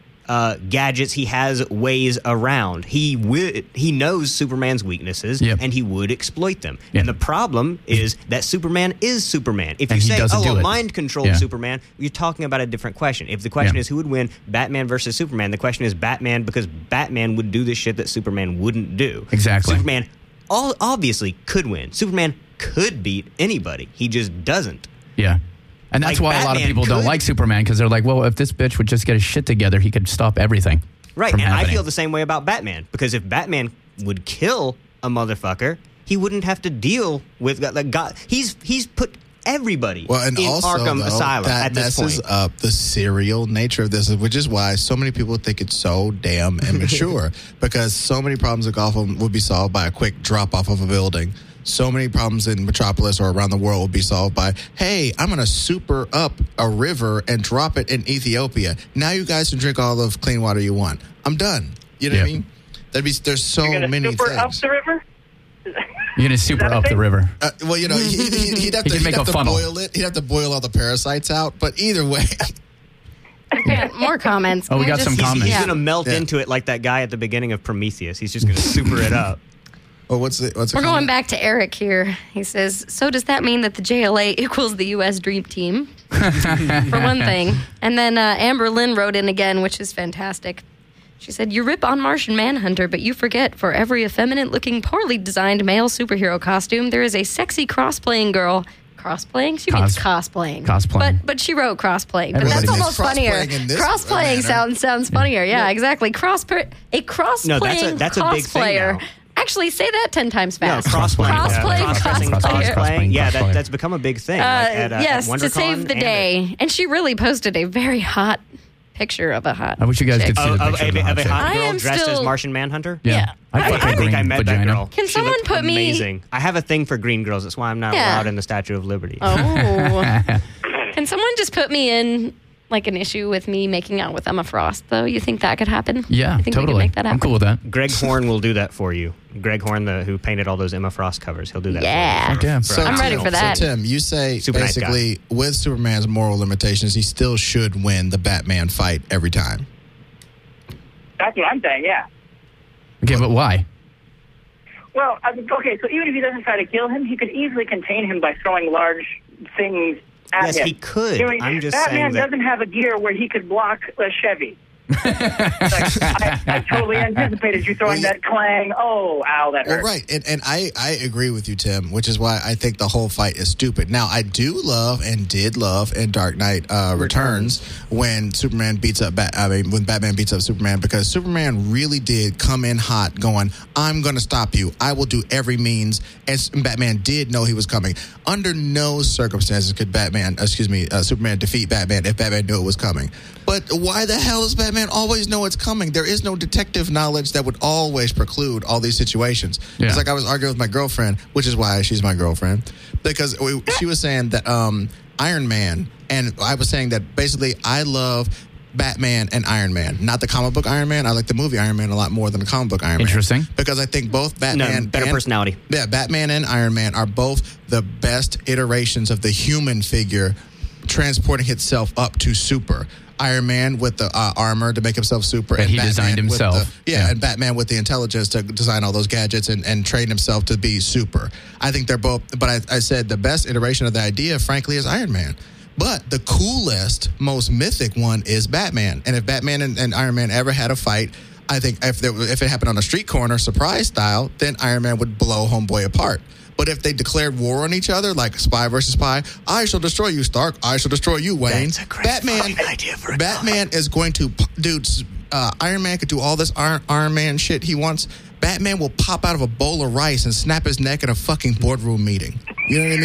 uh, gadgets. He has ways around. He wi- he knows Superman's weaknesses, Yep. and he would exploit them. Yeah. And the problem is that Superman is Superman. If you And he say, doesn't "Oh, do a it." mind-controlled Yeah. Superman," you're talking about a different question. If the question Yeah. is who would win, Batman versus Superman, the question is Batman because Batman would do the shit that Superman wouldn't do. Exactly. Superman all obviously could win. Superman could beat anybody. He just doesn't. Yeah. And that's Like, why a lot of Batman people don't could- like Superman because they're like, well, if this bitch would just get his shit together, he could stop everything. Right, from and happening. I feel the same way about Batman because if Batman would kill a motherfucker, he wouldn't have to deal with like God. He's he's put everybody Well, and in also, Arkham though, Asylum that at this messes point. up the serial nature of this, which is why so many people think it's so damn immature. Because so many problems in Gotham would be solved by a quick drop off of a building. So many problems in Metropolis or around the world will be solved by, hey, I'm going to super up a river and drop it in Ethiopia. Now you guys can drink all the clean water you want. I'm done. You know Yeah. what I mean? That'd be, there's so You're gonna many super things. up the river? You're going to super that a up the thing? river. Uh, well, you know, he, he, he'd have He to, could make he'd have a to funnel. boil it. He'd have to boil all the parasites out. But either way, Yeah, more comments. Oh, we Can got some just- He's, comments. he's Yeah. going to melt Yeah. into it like that guy at the beginning of Prometheus. He's just going to super it up. well, what's the what's the We're going comment? back to Eric here. He says, so does that mean that the J L A equals the U S Dream Team? For one thing. And then uh, Amber Lynn wrote in again, which is fantastic. She said, you rip on Martian Manhunter, but you forget for every effeminate-looking, poorly designed male superhero costume, there is a sexy cross-playing girl. Cross-playing? She means Cos- cosplaying. cosplaying. But, but she wrote cross-playing. But Everybody that's makes almost funnier. cross-playing in this Cross-playing manner. sounds, sounds funnier. Yeah, exactly. Cross A cross-playing No, that's a- that's a big thing cosplayer. now. Actually, say that ten times No, fast. cross-playing. Cross-playing, Yeah, cross-playing. cross-playing. Cross-playing, Yeah, cross-playing. that, that's become a big thing. Uh, like at, uh, yes, at to save the WonderCon day. And she really posted a very hot picture of a hot I wish you guys chick. could see Of, the of, picture of, of the of a hot hot I girl am dressed as still- Martian Manhunter? chick. Yeah. I'd I, fuck I a think green I met that vagina. girl. Can She someone looked put me- amazing. I have a thing for green girls. That's why I'm not Yeah. allowed in the Statue of Liberty. Oh. Can someone just put me in like an issue with me making out with Emma Frost, though? You think that could happen? Yeah, you think we could totally. make that happen? I'm cool with that. Greg Horn will do that for you. Greg Horn, the who painted all those Emma Frost covers, he'll do that. Yeah. for you. Heck yeah. For- I'm ready for that. So, Tim, you say Super nice basically with Superman's moral limitations, he still should win the Batman fight every time. That's what I'm saying, yeah. Okay, but why? Well, I mean, okay, so even if he doesn't try to kill him, he could easily contain him by throwing large things at Yes, him. he could. You know, I'm just Batman saying that- doesn't have a gear where he could block a Chevy. Like, I, I totally anticipated you throwing Well, that clang. Oh, ow, that Well, hurt. right, and and I, I agree with you, Tim, which is why I think the whole fight is stupid. Now, I do love and did love in Dark Knight uh, Returns when Superman beats up Bat. I mean, when Batman beats up Superman, because Superman really did come in hot, going, "I'm going to stop you. I will do every means." And Batman did know he was coming. Under no circumstances could Batman, excuse me, uh, Superman defeat Batman if Batman knew it was coming. But why the hell does Batman always know it's coming? There is no detective knowledge that would always preclude all these situations. Yeah. It's like I was arguing with my girlfriend, which is why she's my girlfriend, because we, she was saying that um, Iron Man, and I was saying that basically I love Batman and Iron Man. Not the comic book Iron Man. I like the movie Iron Man a lot more than the comic book Iron Man. Interesting. Because I think both Batman... No, better and, personality. Yeah, Batman and Iron Man are both the best iterations of the human figure transporting itself up to super. Iron Man with the uh, armor to make himself super. That and he Batman designed with himself. The, yeah, yeah, and Batman with the intelligence to design all those gadgets and, and train himself to be super. I think they're both, but I, I said the best iteration of the idea, frankly, is Iron Man. But the coolest, most mythic one is Batman. And if Batman and, and Iron Man ever had a fight, I think if, there, if it happened on a street corner, surprise style, then Iron Man would blow Homeboy apart. But if they declared war on each other, like spy versus spy, I shall destroy you, Stark. I shall destroy you, Wayne. That's a great Batman, idea for a Batman is going to, dude, uh, Iron Man could do all this Iron, Iron Man shit he wants. Batman will pop out of a bowl of rice and snap his neck in a fucking boardroom meeting. You know what I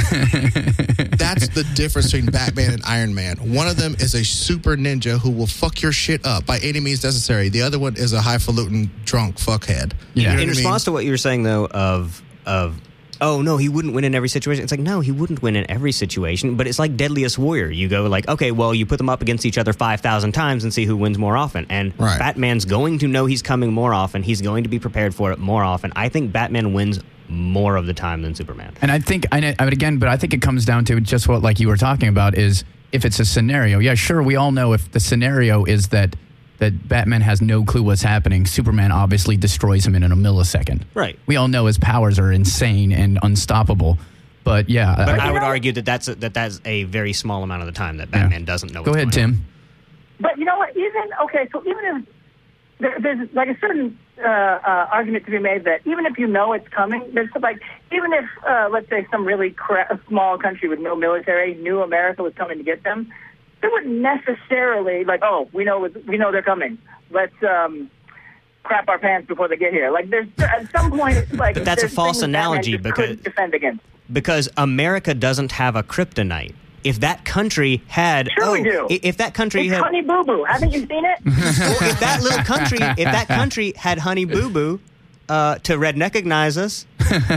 mean? That's the difference between Batman and Iron Man. One of them is a super ninja who will fuck your shit up by any means necessary. The other one is a highfalutin drunk fuckhead. Yeah. You know In what I response mean? to what you were saying, though, of of oh no, he wouldn't win in every situation. It's like, no, he wouldn't win in every situation. But it's like Deadliest Warrior. You go like, okay, well, you put them up against each other five thousand times and see who wins more often. And Right. Batman's going to know he's coming more often. He's going to be prepared for it more often. I think Batman wins more of the time than Superman. And I think, I, I would again, but I think it comes down to just what, like you were talking about, is if it's a scenario. Yeah, sure, we all know if the scenario is that that Batman has no clue what's happening, Superman obviously destroys him in a millisecond. Right. We all know his powers are insane and unstoppable. But yeah, But I, I would argue that that's a, that that's a very small amount of the time that Batman doesn't know. Go what's ahead, going on. Tim. But you know what? Even okay, so even if there, there's like a certain uh, uh, argument to be made that even if you know it's coming, there's like even if uh, let's say some really cra- small country with no military knew America was coming to get them, they wouldn't necessarily like, oh, we know we know they're coming. Let's um, crap our pants before they get here. Like there's at some point, it's like But that's a there's false things Batman analogy just because- couldn't defend against. Because America doesn't have a kryptonite. If that country had, Sure oh, we do. i- if that country It's had, Honey Boo Boo. Haven't you seen it? well, if that little country, if that country had Honey Boo Boo uh, to redneckinize us,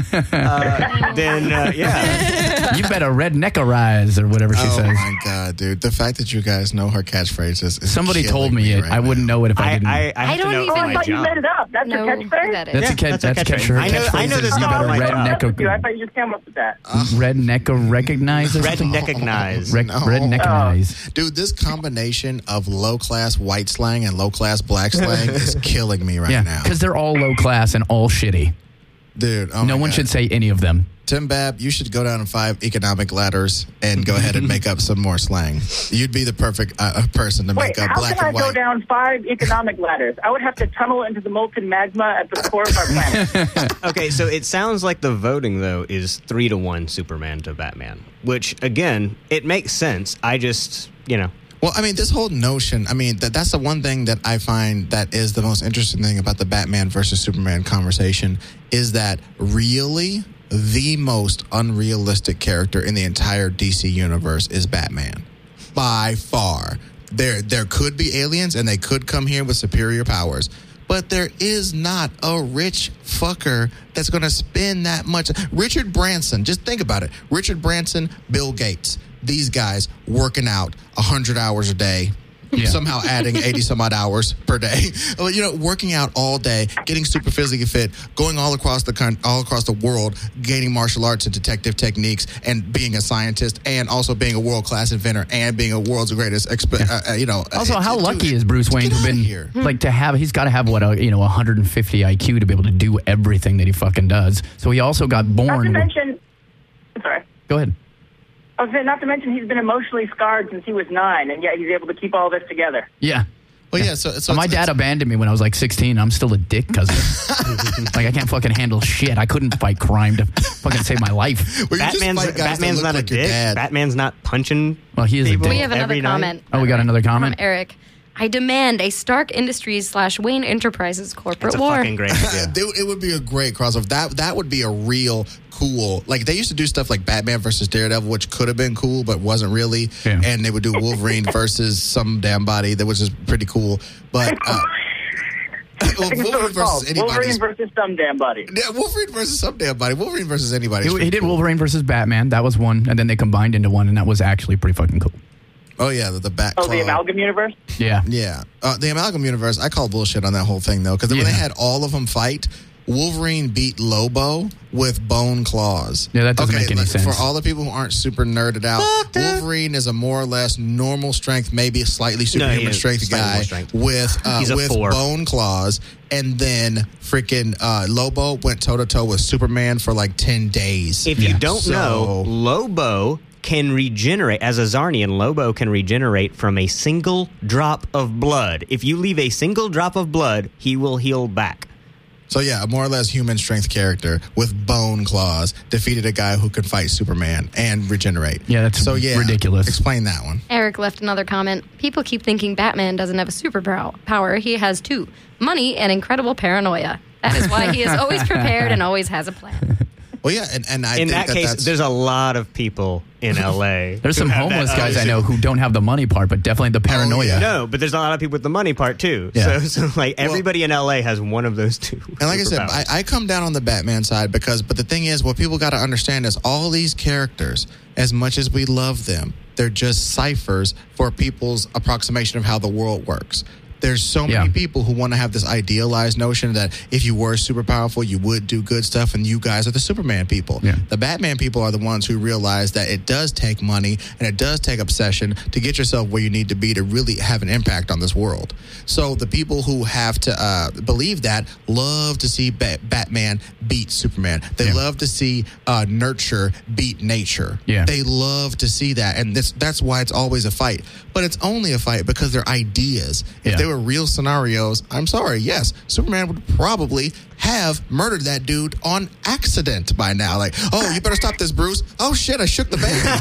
uh, then uh, yeah, You better redneckerize or whatever she oh says. my god, dude! The fact that you guys know her catchphrases is Somebody killing told me it. right I wouldn't now. know it if I, I, didn't. I, I, I have don't to know even- Oh, for I my thought you job. made it up. That's no, your catchphrase? that is. that's Yeah, a catch. that's a That's a catchphrase. catch. her I know- I know catchphrase this is, stuff You better on my job. redneck, You, I thought you just came up with that. redneck recognize or something? Redneckinize. Rec- No. Redneckinize. Dude, this combination of low class white slang and low class black slang is killing me right Yeah, now. because they're all low class and all shitty. Dude, oh no my one God. should say any of them. Tim Babb, you should go down five economic ladders and go ahead and make up some more slang. You'd be the perfect uh, person to Wait, make up how black can I and go white. down five economic ladders? I would have to tunnel into the molten magma at the core of our planet. Okay, so it sounds like the voting though is three to one Superman to Batman, which again it makes sense. I just you know. Well, I mean, this whole notion, I mean, that that's the one thing that I find that is the most interesting thing about the Batman versus Superman conversation is that really the most unrealistic character in the entire D C universe is Batman. By far. There there could be aliens and they could come here with superior powers. But there is not a rich fucker that's going to spend that much. Richard Branson, just think about it. Richard Branson, Bill Gates, these guys working out one hundred hours a day, Yeah. somehow adding eighty some odd hours per day. You know, working out all day, getting super physically fit, going all across the country, all across the world, gaining martial arts and detective techniques, and being a scientist, and also being a world class inventor, and being a world's greatest. Exp- uh, uh, you know, Also, uh, how dude, lucky is Bruce Wayne get to outta been here. like to have? He's got to have what a you know one hundred fifty I Q to be able to do everything that he fucking does. So he also got Not to born. with- mention, sorry. Go ahead. I was saying, not to mention he's been emotionally scarred since he was nine, and yet he's able to keep all this together. Yeah. Well, yeah. So, so my it's- dad it's- abandoned me when I was like sixteen. I'm still a dick because like I can't fucking handle shit. I couldn't fight crime to fucking save my life. Well, you just Batman's fight guys that Batman's look not like a your dick. dad. Batman's not punching. Well, he is a people dick. We have another every night. comment. Oh, we got another From comment? Eric. I demand a Stark Industries slash Wayne Enterprises corporate That's a war. fucking great idea. Dude, it would be a great crossover. That that would be a real cool. Like they used to do stuff like Batman versus Daredevil, which could have been cool, but wasn't really. Yeah. And they would do Wolverine versus some damn body that was just pretty cool. But uh, well, It's Wolverine called versus anybody. Wolverine versus some damn body. Yeah, Wolverine versus some damn body. Wolverine versus anybody. He, he did Wolverine versus Batman. That was one, and then they combined into one, and that was actually pretty fucking cool. Oh yeah, the, the back. Oh, claw. the Amalgam Universe? Yeah. Yeah. Uh, the Amalgam Universe, I call bullshit on that whole thing, though, because Yeah. when they had all of them fight, Wolverine beat Lobo with bone claws. Yeah, that doesn't okay, make any like, sense. For all the people who aren't super nerded out, Wolverine is a more or less normal strength, maybe a slightly No, superhuman he is strength slightly guy more strength. with uh, He's a with four. bone claws. And then freaking uh, Lobo went toe-to-toe with Superman for like ten days. If you don't So- know, Lobo can regenerate. As a Zarnian, Lobo can regenerate from a single drop of blood. If you leave a single drop of blood, he will heal back. So yeah, a more or less human strength character with bone claws defeated a guy who could fight Superman and regenerate. Yeah, that's so yeah, ridiculous. Explain that one. Eric left another comment. People keep thinking Batman doesn't have a superpower. He has two: money and incredible paranoia. That is why he is always prepared and always has a plan. Well, yeah, and, and I In think that, that case, that's, there's a lot of people in L A. There's who some have that homeless guys I other know who don't have the money part, but definitely the paranoia. yeah. No, but there's a lot of people with the money part too. Yeah. So, so like everybody in L A has one of those two. and like I said, I, I come down on the Batman side because, but the thing is, what people got to understand is all these characters, as much as we love them, they're just ciphers for people's approximation of how the world works. There's so many Yeah. people who want to have this idealized notion that if you were super powerful, you would do good stuff, and you guys are the Superman people. Yeah. The Batman people are the ones who realize that it does take money and it does take obsession to get yourself where you need to be to really have an impact on this world. So the people who have to uh, believe that love to see Bat- Batman beat Superman. They Yeah. love to see uh, nurture beat nature. Yeah. They love to see that, and this, that's why it's always a fight. But it's only a fight because they're ideas. If Yeah. they were real scenarios, I'm sorry, yes, Superman would probably have murdered that dude on accident by now. Like, oh, you better stop this, Bruce. Oh, shit, I shook the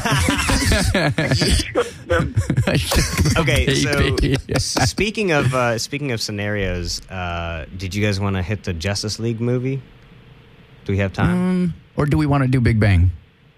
baby. Okay, so Baby. s- speaking of uh, speaking of scenarios, uh, did you guys want to hit the Justice League movie? Do we have time? Um, or do we want to do Big Bang?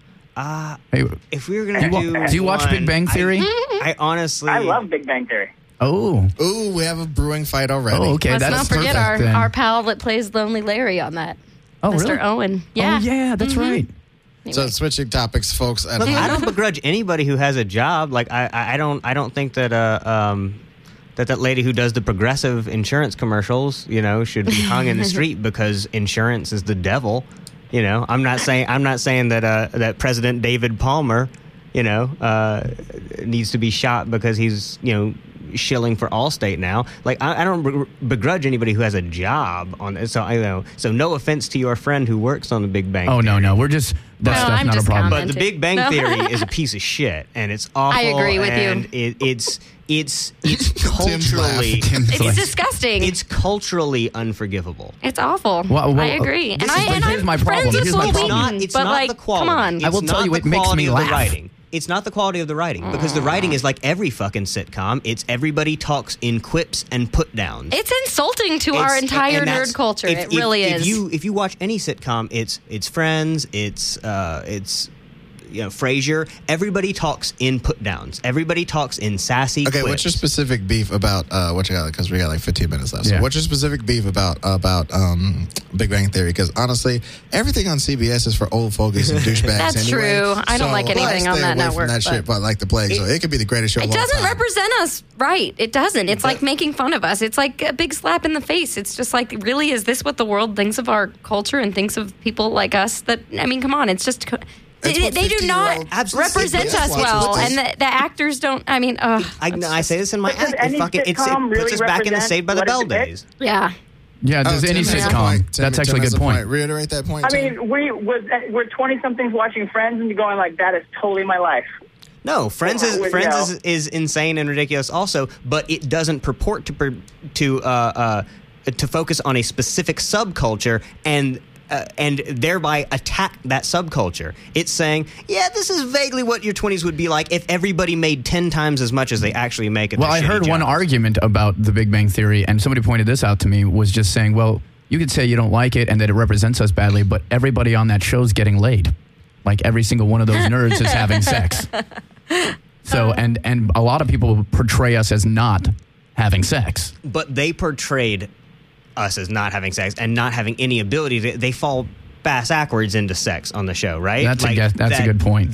Uh, Hey, if we were gonna Do you wa- do, do you watch one, Big Bang Theory? I, I honestly, I love Big Bang Theory. oh, Ooh, we have a brewing fight already. oh, okay, Let's that's not forget perfect our, then. our pal that plays Lonely Larry on that. Oh, Mister really? Owen. Yeah. Oh, yeah, that's right. So switching topics, folks. At Look, home. I don't begrudge anybody who has a job. Like I, I I don't, I don't think that uh, um, that that lady who does the Progressive insurance commercials, you know, should be hung in the street because insurance is the devil. You know, I'm not saying, I'm not saying that uh, that President David Palmer, you know, uh, needs to be shot because he's, you know, shilling for Allstate now. Like I, I don't be- begrudge anybody who has a job on it. So I you know. So no offense to your friend who works on the Big Bang. Oh, no, Theory. no, we're just, that No, stuff's I'm not a just problem. commenting. But the Big Bang No. Theory is a piece of shit, and it's awful. I agree with you. and It, it's it's it's Tim's laugh. culturally Tim's It's like- disgusting. it's culturally unforgivable. It's awful. Well, well, I agree. And this I is the- and here's I'm my problem. friends with Here's my Will problem. Wheaton, Not, it's but not like, the quality. come on. It's I will tell not you, the it makes quality me of laugh. The writing. It's not the quality of the writing because the writing is like every fucking sitcom. It's everybody talks in quips and put downs. It's insulting to our It's- entire and that's- nerd culture. if- it if- really if is. You if you watch any sitcom, it's it's Friends, it's uh, it's you know Frasier. Everybody talks in put downs. Everybody talks in sassy. Okay, quips. what's your specific beef about uh, what you got? Because we got like fifteen minutes left. So, Yeah. what's your specific beef about about um, Big Bang Theory? Because honestly, everything on C B S is for old fogies and douchebags. That's anyway. true. I don't So, like anything I on stay that away network, From that but- shit, but like the plague, so it could be the greatest show. It of all doesn't time. represent us right. It doesn't. It's like making fun of us. It's like a big slap in the face. It's just like, really, is this what the world thinks of our culture and thinks of people like us? That I mean, come on, it's just. co- It's They, what they do not fifty-year-old Absolutely. represent C B S us watches. well, It's- and the, the actors don't. I mean, uh, I, I say this in my But does act. It any fucking it's, it sitcom puts really us back in the represent Saved by the what Bell it depicts? days. yeah. Yeah, Oh, does any Tim has a sitcom. point. Tim- That's Tim actually a has good point. Reiterate that point. I Tim. mean, we was we're twenty somethings watching Friends and you're going like, that is totally my life. No, Friends is Well, Friends no. is, is insane and ridiculous also, but it doesn't purport to per, to uh, uh, to focus on a specific subculture and uh, and thereby attack that subculture. It's saying, yeah, this is vaguely what your twenties would be like if everybody made ten times as much as they actually make. At Well, their I shitty heard one jobs. argument about the Big Bang Theory, and somebody pointed this out to me, was just saying, well, you could say you don't like it and that it represents us badly, but everybody on that show's getting laid. Like every single one of those nerds is having sex. So, and, and a lot of people portray us as not having sex. But they portrayed us as not having sex and not having any ability. To, they fall bass backwards into sex on the show, right? That's a guess- that's a good point. That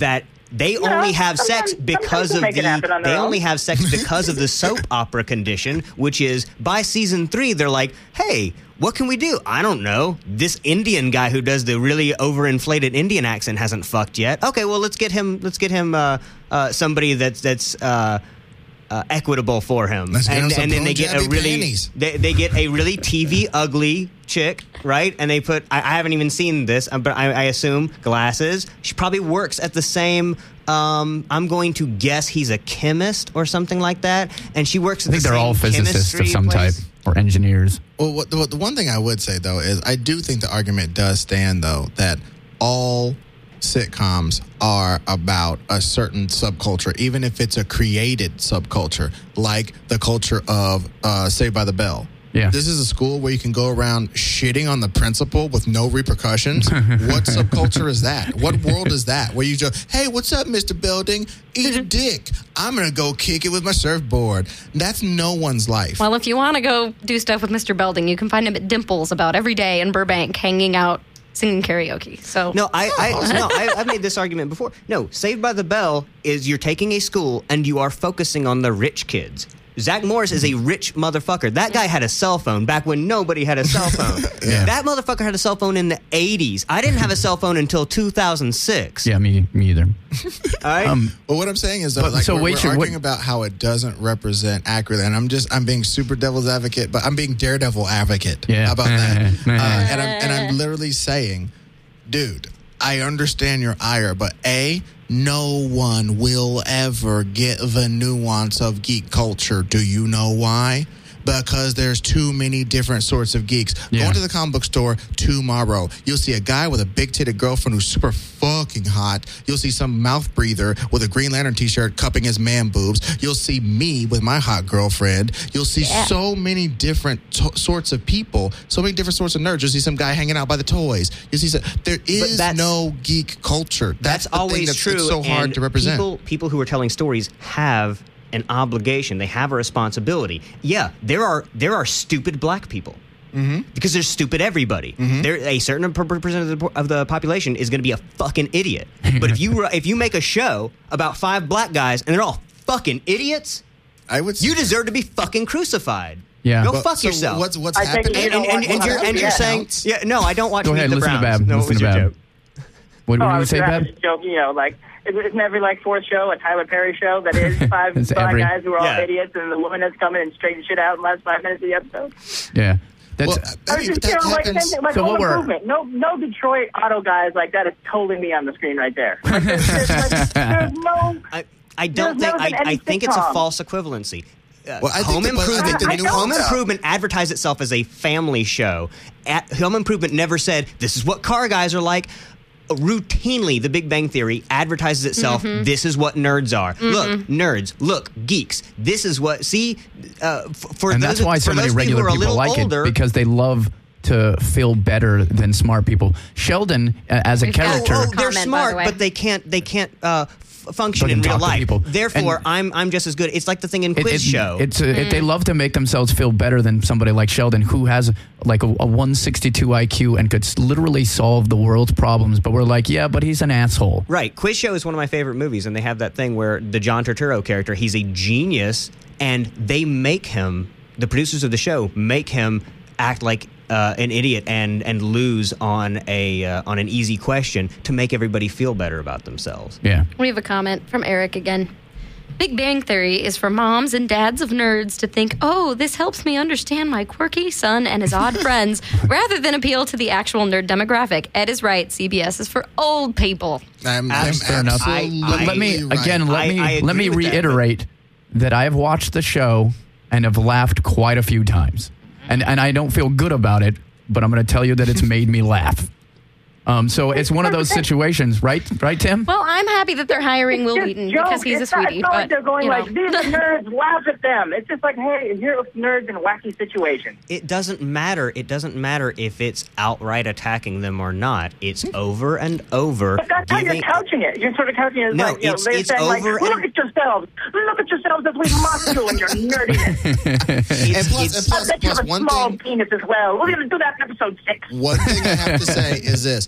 they You know, only have sometimes- sex because sometimes they of make it happen on the. their They own. only have sex because of the soap opera condition, which is by season three, they're like, hey. What can we do? I don't know. This Indian guy who does the really overinflated Indian accent hasn't fucked yet. Okay, well let's get him. Let's get him uh, uh, somebody that's that's uh, uh, equitable for him. Let's get and him some and then they get a Punjabi really panties. they, they get a really T V ugly chick, right? And they put. I, I haven't even seen this, uh, but I, I assume glasses. She probably works at the same. Um, I'm going to guess he's a chemist or something like that, and she works. At I think the they're same all physicists of chemistry some place. type or engineers. Well, what, the, the one thing I would say, though, is I do think the argument does stand, though, that all sitcoms are about a certain subculture, even if it's a created subculture, like the culture of uh, Saved by the Bell. Yeah. This is a school where you can go around shitting on the principal with no repercussions. What subculture is that? What world is that? Where you just, hey, what's up, Mister Belding? Eat a dick. I'm going to go kick it with my surfboard. That's no one's life. Well, if you want to go do stuff with Mister Belding, you can find him at Dimples about every day in Burbank, hanging out, singing karaoke. So No, I, I no, I, I've made this argument before. No, Saved by the Bell is you're taking a school and you are focusing on the rich kids. Zach Morris is a rich motherfucker. That guy had a cell phone back when nobody had a cell phone. Yeah. That motherfucker had a cell phone in the eighties. I didn't have a cell phone until two thousand six. Yeah, me me either. All right? Um, Well, what I'm saying is, though, But- like, so we're, wait, we're sure, what- arguing about how it doesn't represent accurately, and I'm just, I'm being super devil's advocate, but I'm being daredevil advocate Yeah. about that. uh, and, I'm, and I'm literally saying, dude, I understand your ire, but A, no one will ever get the nuance of geek culture. Do you know why? Because there's too many different sorts of geeks. Yeah. Go into the comic book store tomorrow. You'll see a guy with a big-titted girlfriend who's super fucking hot. You'll see some mouth breather with a Green Lantern t-shirt cupping his man boobs. You'll see me with my hot girlfriend. You'll see Yeah. so many different t- sorts of people, so many different sorts of nerds. You'll see some guy hanging out by the toys. You'll see some, there is that's- no geek culture. That's That's, the thing always that's true. it's so hard and to represent. People, people who are telling stories have an obligation. They have a responsibility. Yeah, there are there are stupid black people. Mm-hmm. Because there's stupid everybody. Mm-hmm. There, a certain per- percent of the, of the population is going to be a fucking idiot. But if you if you make a show about five black guys and they're all fucking idiots, I would. you deserve to be fucking crucified. Yeah. Go But- fuck so yourself. What's what's I take happening? it and, you and, don't and, watch and you're, and you're Yeah. saying, yeah, no, I don't watch Go Meet ahead, the listen to Browns. Bab. No, Listen what to was your Bab. joke? What Oh, were I you was say, just Bab? joking, you know, like isn't isn't every like fourth show a Tyler Perry show that is five It's black every- guys who are all Yeah. idiots and the woman has come in and straightened shit out in the last five minutes of the episode? Yeah. That's Well, I I was mean, just but that you know, like, happens. same thing, like So Home what were- Improvement. No, no Detroit auto guys like that is totally me on the screen right there. Like, there's, there's, like, there's no. I, I don't There's think never been I, I any think it's a sitcom. false equivalency. Uh, Well, I think Home the- but I think Improvement. the I nuance- Home know. Improvement advertised itself as a family show. At, Home Improvement never said this is what car guys are like. Routinely, The Big Bang Theory advertises itself. Mm-hmm. This is what nerds are. Look, nerds. Look, geeks. This is what. See, uh, f- for and those, that's why so for many those regular people, who are a people little like older, it, because they love to feel better than smart people. Sheldon, uh, as a We've got- character, Oh, they're Comment, by smart, the way. but they can't. They can't uh, f- function But in can real talk to life. people. Therefore, And- I'm I'm just as good. It's like the thing in It- Quiz it- Show. It's a, it, they Mm. love to make themselves feel better than somebody like Sheldon, who has like a, a one sixty-two I Q and could s- literally solve the world's problems. But we're like, yeah, but he's an asshole. Right. Quiz Show is one of my favorite movies, and they have that thing where the John Turturro character, he's a genius, and they make him, the producers of the show, make him act like uh, an idiot and and lose on a uh, on an easy question to make everybody feel better about themselves. Yeah. We have a comment from Eric again. Big Bang Theory is for moms and dads of nerds to think, oh, this helps me understand my quirky son and his odd friends, rather than appeal to the actual nerd demographic. Ed is right. C B S is for old people. I'm, Abs- I'm Fair enough. absolutely But let me right. again. Let I- me I let me agree with that, reiterate that I have watched the show and have laughed quite a few times, and and I don't feel good about it, but I'm going to tell you that it's made me laugh. Um, so it's one of those situations, right? Right, Tim? Well, I'm happy that they're hiring Will Just Wheaton joke. because he's it's a not, sweetie. It's not but, like they're going you know. like, these are nerds, laugh at them. It's just like, hey, here's nerds in wacky situations. It doesn't matter. It doesn't matter if it's outright attacking them or not. It's over and over. But that's how giving- you're couching it. You're sort of couching it as No, like, you know, it's- they're it's saying like, over look and- at yourselves. Look at yourselves as we mock you and your nerdiness. It's- And plus, it's- and I plus, bet you plus have a one small thing. penis as well. We're going to do that in episode six. One thing I have to say is this: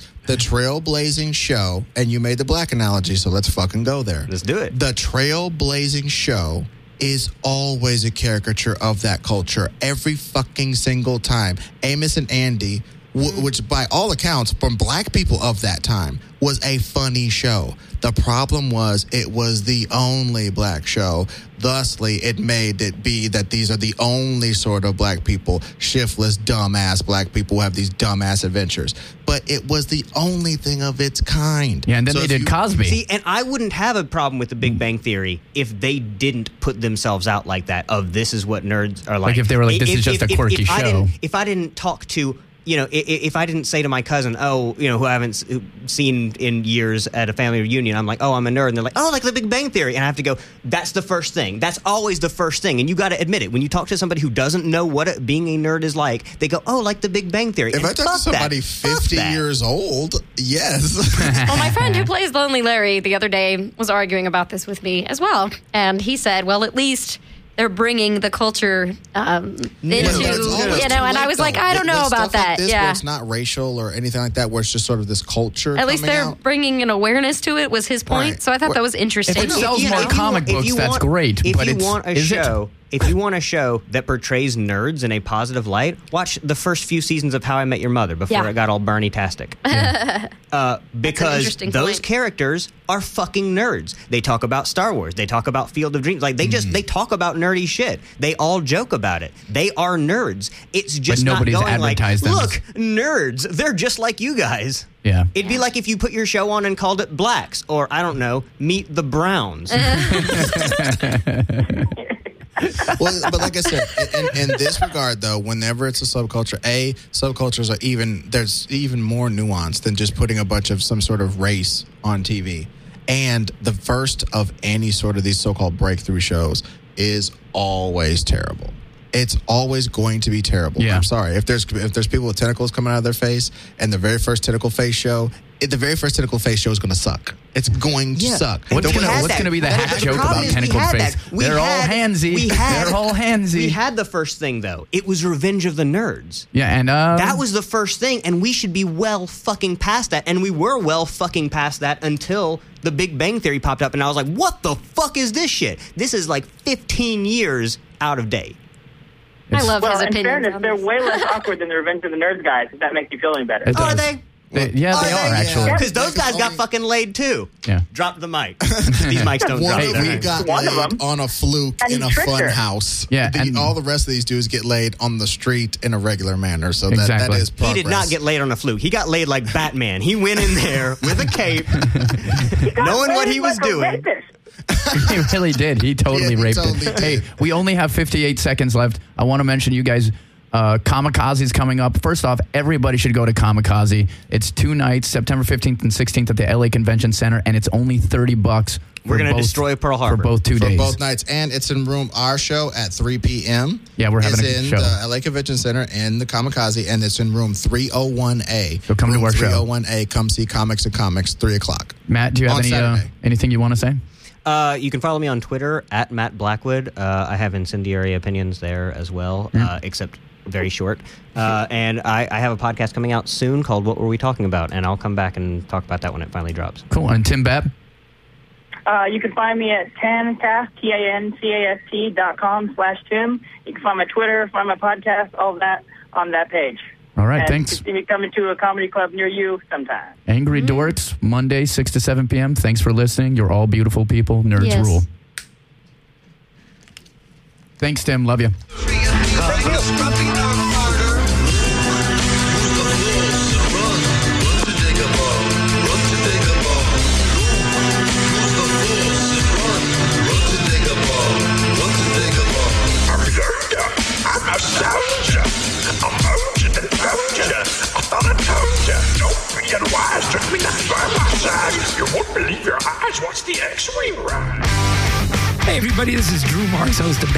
The trailblazing show, and you made the black analogy, so let's fucking go there. Let's do it. The trailblazing show is always a caricature of that culture every fucking single time. Amos and Andy, w- which by all accounts, from black people of that time, was a funny show. The problem was it was the only black show. Thusly, it made it be that these are the only sort of black people, shiftless, dumbass black people who have these dumbass adventures. But it was the only thing of its kind. Yeah, and then So they if did you- Cosby. See, and I wouldn't have a problem with the Big Bang Theory if they didn't put themselves out like that. Of this is what nerds are like. Like if they were like, this is just a quirky if I show. didn't, if I didn't talk to, you know, if, if I didn't say to my cousin, oh, you know, who I haven't s- seen in years at a family reunion, I'm like, oh, I'm a nerd, and they're like, oh, like the Big Bang Theory, and I have to go, that's the first thing. That's always the first thing, and you got to admit it. When you talk to somebody who doesn't know what it, being a nerd is like, they go, oh, like the Big Bang Theory. If And I talk to fuck somebody that. Fuck fifty that. years old, yes. Well, my friend who plays Lonely Larry the other day was arguing about this with me as well. And he said, well, at least they're bringing the culture um, into, But it's always you too know, and I late, was like, though. I don't With- know with about stuff like that. this, where Yeah. it's not racial or anything like that, where it's just sort of this culture. At least coming they're out. bringing an awareness to it was his point. Right. So I thought that was interesting. If it sells you know, more if you comic want- if books, you that's want- great. If but you it's, want a is it? show, if you want a show that portrays nerds in a positive light, watch the first few seasons of How I Met Your Mother before Yeah. it got all Bernie-tastic. uh, because interesting those point. characters are fucking nerds. They talk about Star Wars. They talk about Field of Dreams. Like they just they talk about nerdy shit. They all joke about it. They are nerds. It's just nobody's not going like, advertised them as- look, nerds. They're just like you guys. Yeah. It'd be like if you put your show on and called it Blacks, or I don't know, Meet the Browns. Well, but like I said, in, in this regard, though, whenever it's a subculture, a subcultures are even there's even more nuance than just putting a bunch of some sort of race on T V. And the first of any sort of these so-called breakthrough shows is always terrible. It's always going to be terrible. Yeah. I'm sorry if there's if there's people with tentacles coming out of their face, and the very first tentacle face show, it, the very first tentacle face show is going to suck. It's going to Yeah. suck. What's Don't gonna worry. What's gonna be the But hack the joke problem about is we tentacle had face? that. We They're all had- handsy. we had- They're all handsy. We had the first thing though. It was Revenge of the Nerds. yeah, and um, That was the first thing, and we should be well fucking past that. And we were well fucking past that until the Big Bang Theory popped up, and I was like, "What the fuck is this shit? This is like fifteen years out of date." I love Well, his in opinion. fairness, they're way less awkward than the Revenge of the Nerds guys, if that makes you feel any better. It Oh, are does. they? They- yeah, they are actually. Because those Like, guys got only- fucking laid too. Yeah. Drop the mic. These mics don't One drop. of the we mic. got One of laid them. on a fluke And in he a tricked fun her. house. Yeah, The- and- all the rest of these dudes get laid on the street in a regular manner. So that, that Exactly. is He progress. did not get laid on a fluke. He got laid like Batman. He went in there with a cape, knowing what he was Like a doing. rapist. He really did. He totally Yeah, he raped totally it. did. Hey, we only have fifty-eight seconds left. I want to mention you guys. Uh, Kamikaze's coming up. First off, everybody should go to Kamikaze. It's two nights, September fifteenth and sixteenth at the L A Convention Center, and it's only thirty bucks. We're for gonna both- destroy Pearl Harbor. for both two for days. both nights, and it's in room our show at three p.m. Yeah, we're having it's a good in show. the L A Convention Center in the Kamikaze, and it's in room three oh one A. So come to room our show. three oh one A. Come see Comics and Comics, three o'clock. Matt, do you have On any uh, Saturday. anything you want to say? Uh, you can follow me on Twitter at Matt Blackwood. Uh, I have incendiary opinions there as well, uh, except very short. Uh, and I, I have a podcast coming out soon called What Were We Talking About? And I'll come back and talk about that when it finally drops. Cool. And Tim Babb? Uh, you can find me at tancast, T A N C A S T dot com slash Tim. You can find my Twitter, find my podcast, all of that on that page. All right, and thanks. You can see me coming to a comedy club near you sometime. Angry Dorks, Monday, six to seven p.m. Thanks for listening. You're all beautiful people. Nerds Yes. rule. Thanks, Tim. Love you. I'm a soldier. I'm mounted and found ya. I thought I told ya. Don't be unwise. Took me down by my side. You won't believe your eyes. Watch the X-Wing ride. Hey, everybody, this is Drew Mars, host of